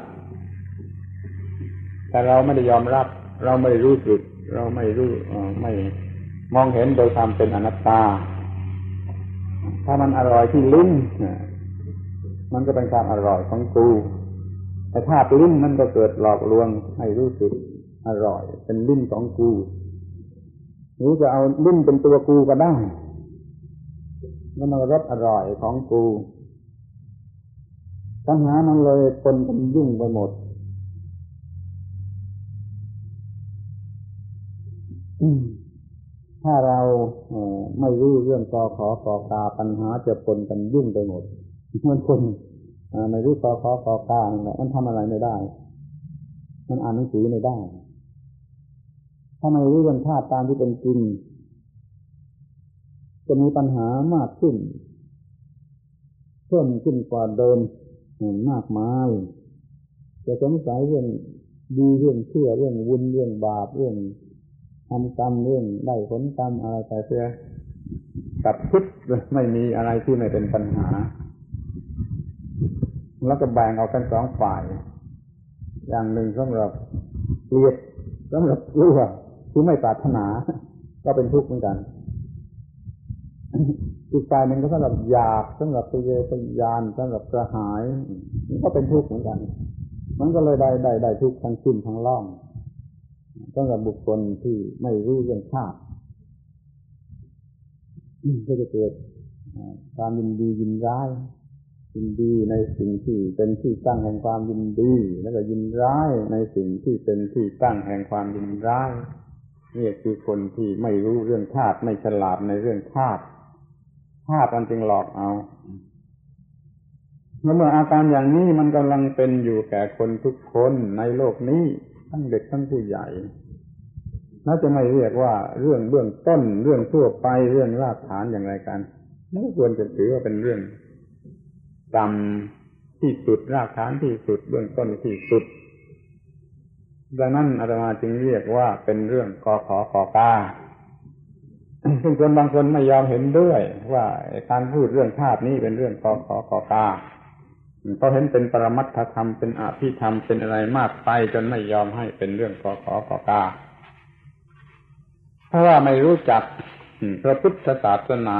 แต่เราไม่ได้ยอมรับเราไม่รู้สึกเราไม่รู้ไม่มองเห็นโดยความเป็นอนัตตาถ้ามันอร่อยที่ลิ้นมันก็เป็นความอร่อยของกูแต่ธาตุลิ้นมันก็เกิดหลอกลวงให้รู้สึกอร่อยเป็นลิ้นของกูหรือจะเอาลิ้นเป็นตัวกูก็ได้แล้วมันรสอร่อยของกูปัญหามันเลยคนกันยุ่งไปหมดถ้าเราไม่รู้เรื่องกขอกกาปัญหาจะปนกันยุ่งไปหมดเหมือนคนไม่รู้กขอกกามันทำอะไรไม่ได้มันอ่านหนังสือไม่ได้ถ้าไม่รู้เรื่องธาตุตามที่เป็นจริงจะมีปัญหามากขึ้นเพิ่มขึ้นกว่าเดิมมากมายจะสงสัยเรื่องดีเรื่องเชื่อเรื่องบุญเรื่องบาปเรื่องทำกรรมเรื่องได้ผลกรรมอะไรแต่เสียกับทุกไม่มีอะไรที่ไม่เป็นปัญหาแล้วก็แบ่งออกเป็นสองฝ่ายอย่างหนึ่งสำหรับเกลียดสำหรับกลัวคือไม่ปรารถนาก็เป็นทุกข์เหมือนกันอีกฝ่ายหนึ่งก็สำหรับอยากสำหรับทะเยอทะยานสำหรับกระหายนี่ก็เป็นทุกข์เหมือนกันมันก็เลยได้ทุกข์ทั้งขึ้นทั้งล่องสำหรับบุคคลที่ไม่รู้เรื่องธาตุก็จะเกิดความยินดียินร้ายยินดีในสิ่งที่เป็นที่ตั้งแห่งความยินดีแล้วก็ยินร้ายในสิ่งที่เป็นที่ตั้งแห่งความยินร้ายนี่คือคนที่ไม่รู้เรื่องธาตุไม่ฉลาดในเรื่องธาตุมันจึงหลอกเอาเมื่ออาการอย่างนี้มันกำลังเป็นอยู่แก่คนทุกคนในโลกนี้ทั้งเด็กทั้งผู้ใหญ่น่าจะไม่เรียกว่าเรื่องเบื้องต้นเรื่องทั่วไปเรื่องรากฐานอย่างไรกันไม่ควรจะถือว่าเป็นเรื่องต่ำที่สุดรากฐานที่สุดเบื้องต้นที่สุดดังนั้นอาตมาจึงเรียกว่าเป็นเรื่องกขกกาซึ่งคนบางคนไม่ยอมเห็นด้วยว่าการพูดเรื่องธาตุนี้เป็นเรื่องกขกกาเขาเห็นเป็นปรมัตถธรรมเป็นอภิธรรมเป็นอะไรมากไปจนไม่ยอมให้เป็นเรื่องกขกกาเพราะว่าไม่รู้จักพระพุทธศาสนา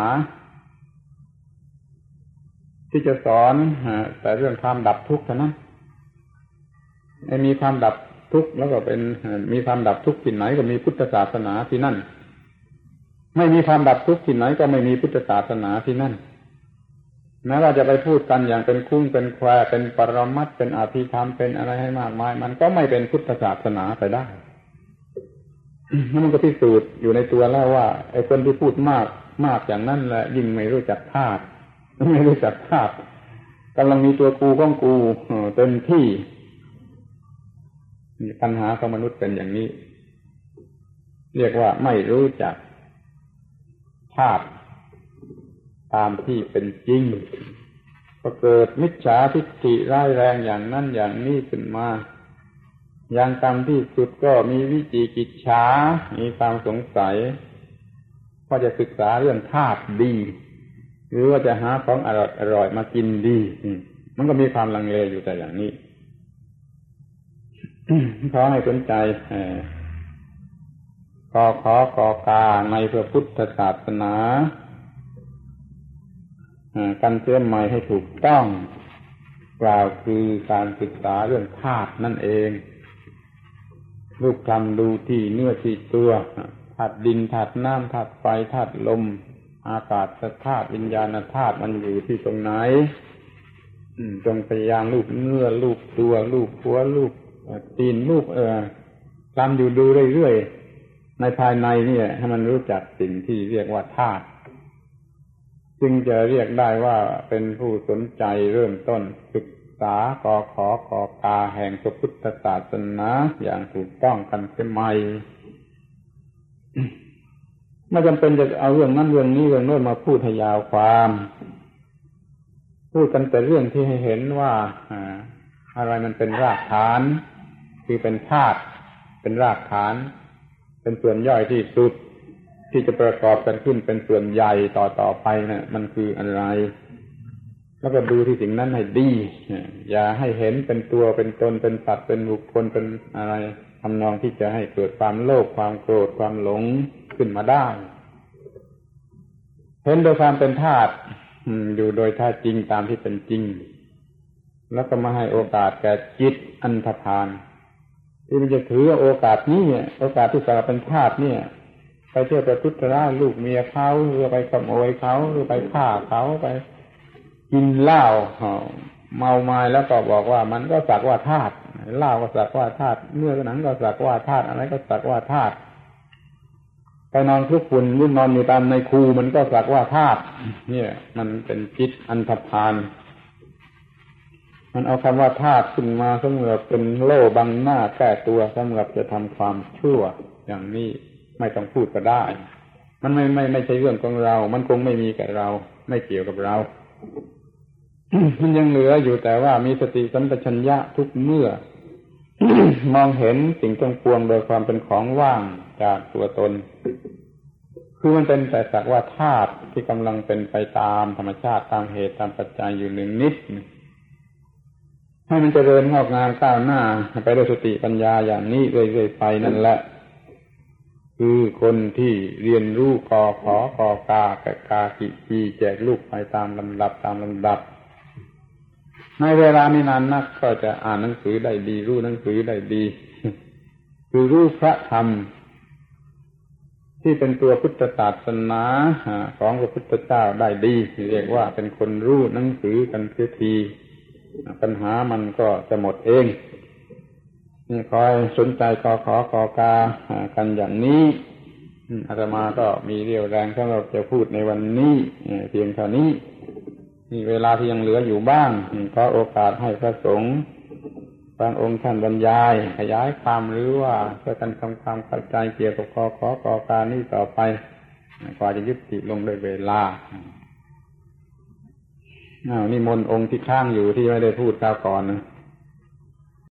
ที่จะสอนแต่เรื่องความดับทุกข์เท่านั้นมีความดับทุกข์แล้วก็เป็นมีความดับทุกข์ที่ไหนก็มีพุทธศาสนาที่นั่นไม่มีความดับทุกข์ที่ไหนก็ไม่มีพุทธศาสนาที่นั่นแม้ว่าจะไปพูดกันอย่างเป็นคุ้งเป็นแควเป็นปรมัตถ์เป็นอภิธรรมเป็นอะไรให้มากมายมันก็ไม่เป็นพุทธศาสนาไปได้นั่นมันก็พิสูจน์อยู่ในตัวแล้วว่าไอ้คนที่พูดมากอย่างนั้นแหละยิ่งไม่รู้จักธาตุไม่รู้จักธาตุกำลังมีตัวกูของกูเต็มที่ปัญหาของมนุษย์เป็นอย่างนี้เรียกว่าไม่รู้จักธาตุตามที่เป็นจริงก็เกิดมิจฉาทิฏฐิร้ายแรงอย่างนั้นอย่างนี้ขึ้นมาอย่างต่ำที่สุดก็มีวิจิกิจฉามีความสงสัยว่าจะศึกษาเรื่องธาตุดีหรือว่าจะหาของอร่อยมากินดีมันก็มีความลังเลอยู่แต่อย่างนี้ขอให้สนใจกขกกาในพระพุทธศาสนากันเชื่อใหม่ให้ถูกต้องกล่าวคือการศึกษาเรื่องธาตุนั่นเองรูปคลำดูที่เนื้อที่ตัวธาตุดินธาตุน้ำธาตุไฟธาตุลมอากาศธาตุวิญญาณธาตุมันอยู่ที่ตรงไหนจงพยายามรูปเนื้อรูปตัวรูปหัวรูปตีนรูปคลำอยู่ดูเรื่อยๆในภายในนี่ให้มันรู้จักสิ่งที่เรียกว่าธาตุจึงจะเรียกได้ว่าเป็นผู้สนใจเริ่มต้นศึกษากขอกกาแห่งพระพุทธศาสนาอย่างถูกต้องกันเสียใหม่ไม่จำเป็นจะเอาเรื่องนั้นเรื่องนี้เรื่องโน้นมาพูดให้ยาวความพูดกันแต่เรื่องที่ให้เห็นว่าอะไรมันเป็นรากฐานคือเป็นธาตุเป็นรากฐานเป็นส่วนย่อยที่สุดที่จะประกอบกันขึ้นเป็นส่วนใหญ่ต่อไปนะมันคืออะไรแล้วก็ดูที่สิ่งนั้นให้ดีอย่าให้เห็นเป็นตัวเป็นตนเป็นสัตว์เป็นบุคคลเป็นอะไรทำนองที่จะให้เกิดความโลภความโกรธความหลงขึ้นมาได้เห็นโดยความเป็นธาตุอยู่โดยแท้จริงตามที่เป็นจริงแล้วก็มาให้โอกาสแก่จิตอันธพาลที่มันจะถือโอกาสนี้โอกาสที่จะเป็นธาตุเนี่ยไปเที่ยวประทุษร้ายลูกเมียเขาหรือไปขโมยเขาหรือไปฆ่าเขาไปกินเหล้าเมาไม้แล้วก็บอกว่ามันก็สักว่าธาตุเหล้าก็สักว่าธาตุเนื้อหนังก็สักว่าธาตุอะไรก็สักว่าธาตุไปนอนคลุกฝุ่นหรือนอนอยู่ตามในคูมันก็สักว่าธาตุเนี่ยมันเป็นจิตอันธพาลมันเอาคำว่าธาตุขึ้นมาสำหรับเป็นโล่บังหน้าแก้ตัวสำหรับจะทำความชั่วอย่างนี้ไม่ต้องพูดก็ได้มันไม่ใช่เรื่องของเรามันคงไม่มีกับเราไม่เกี่ยวกับเรา มันยังเหลืออยู่แต่ว่ามีสติสัมปชัญญะทุกเมื่อ มองเห็นสิ่งทั้งปวงโดยความเป็นของว่างจากตัวตนคือมันเป็นแต่สักว่าธาตุที่กำลังเป็นไปตามธรรมชาติตามเหตุตามปัจจัยอยู่หนึ่งนิดให้มันเจริญงอกงามก้าวหน้าไปด้วยสติปัญญาอย่างนี้เรื่อยๆไปนั่นแหละคือคนที่เรียนรู้กขอกกากากิจีแจกลูกไปตามลำดับในเวลาไม่นานนักก็จะอ่านหนังสือได้ดีรู้หนังสือได้ดี คือรู้พระธรรมที่เป็นตัวพุทธศาสนาของพระพุทธเจ้าได้ดีเรียกว่าเป็นคนรู้หนังสือกันเสียทีปัญหามันก็จะหมดเองนี่คอยสนใจกขอกกากันอย่างนี้อาตมาก็มีเรี่ยวแรงสำหรับจะพูดในวันนี้เพียงเท่านี้นี่เวลาที่ยังเหลืออยู่บ้างขอโอกาสให้พระสงฆ์บางองค์ท่านบรรยายขยายความหรือว่าเพื่อกันทำความเข้าใจเกี่ยวกับกขอกกานี้ต่อไปกว่าจะยุติลงด้วยเวลานิมนต์องค์ที่ข้างอยู่ที่ไม่ได้พูดคราวก่อนนะ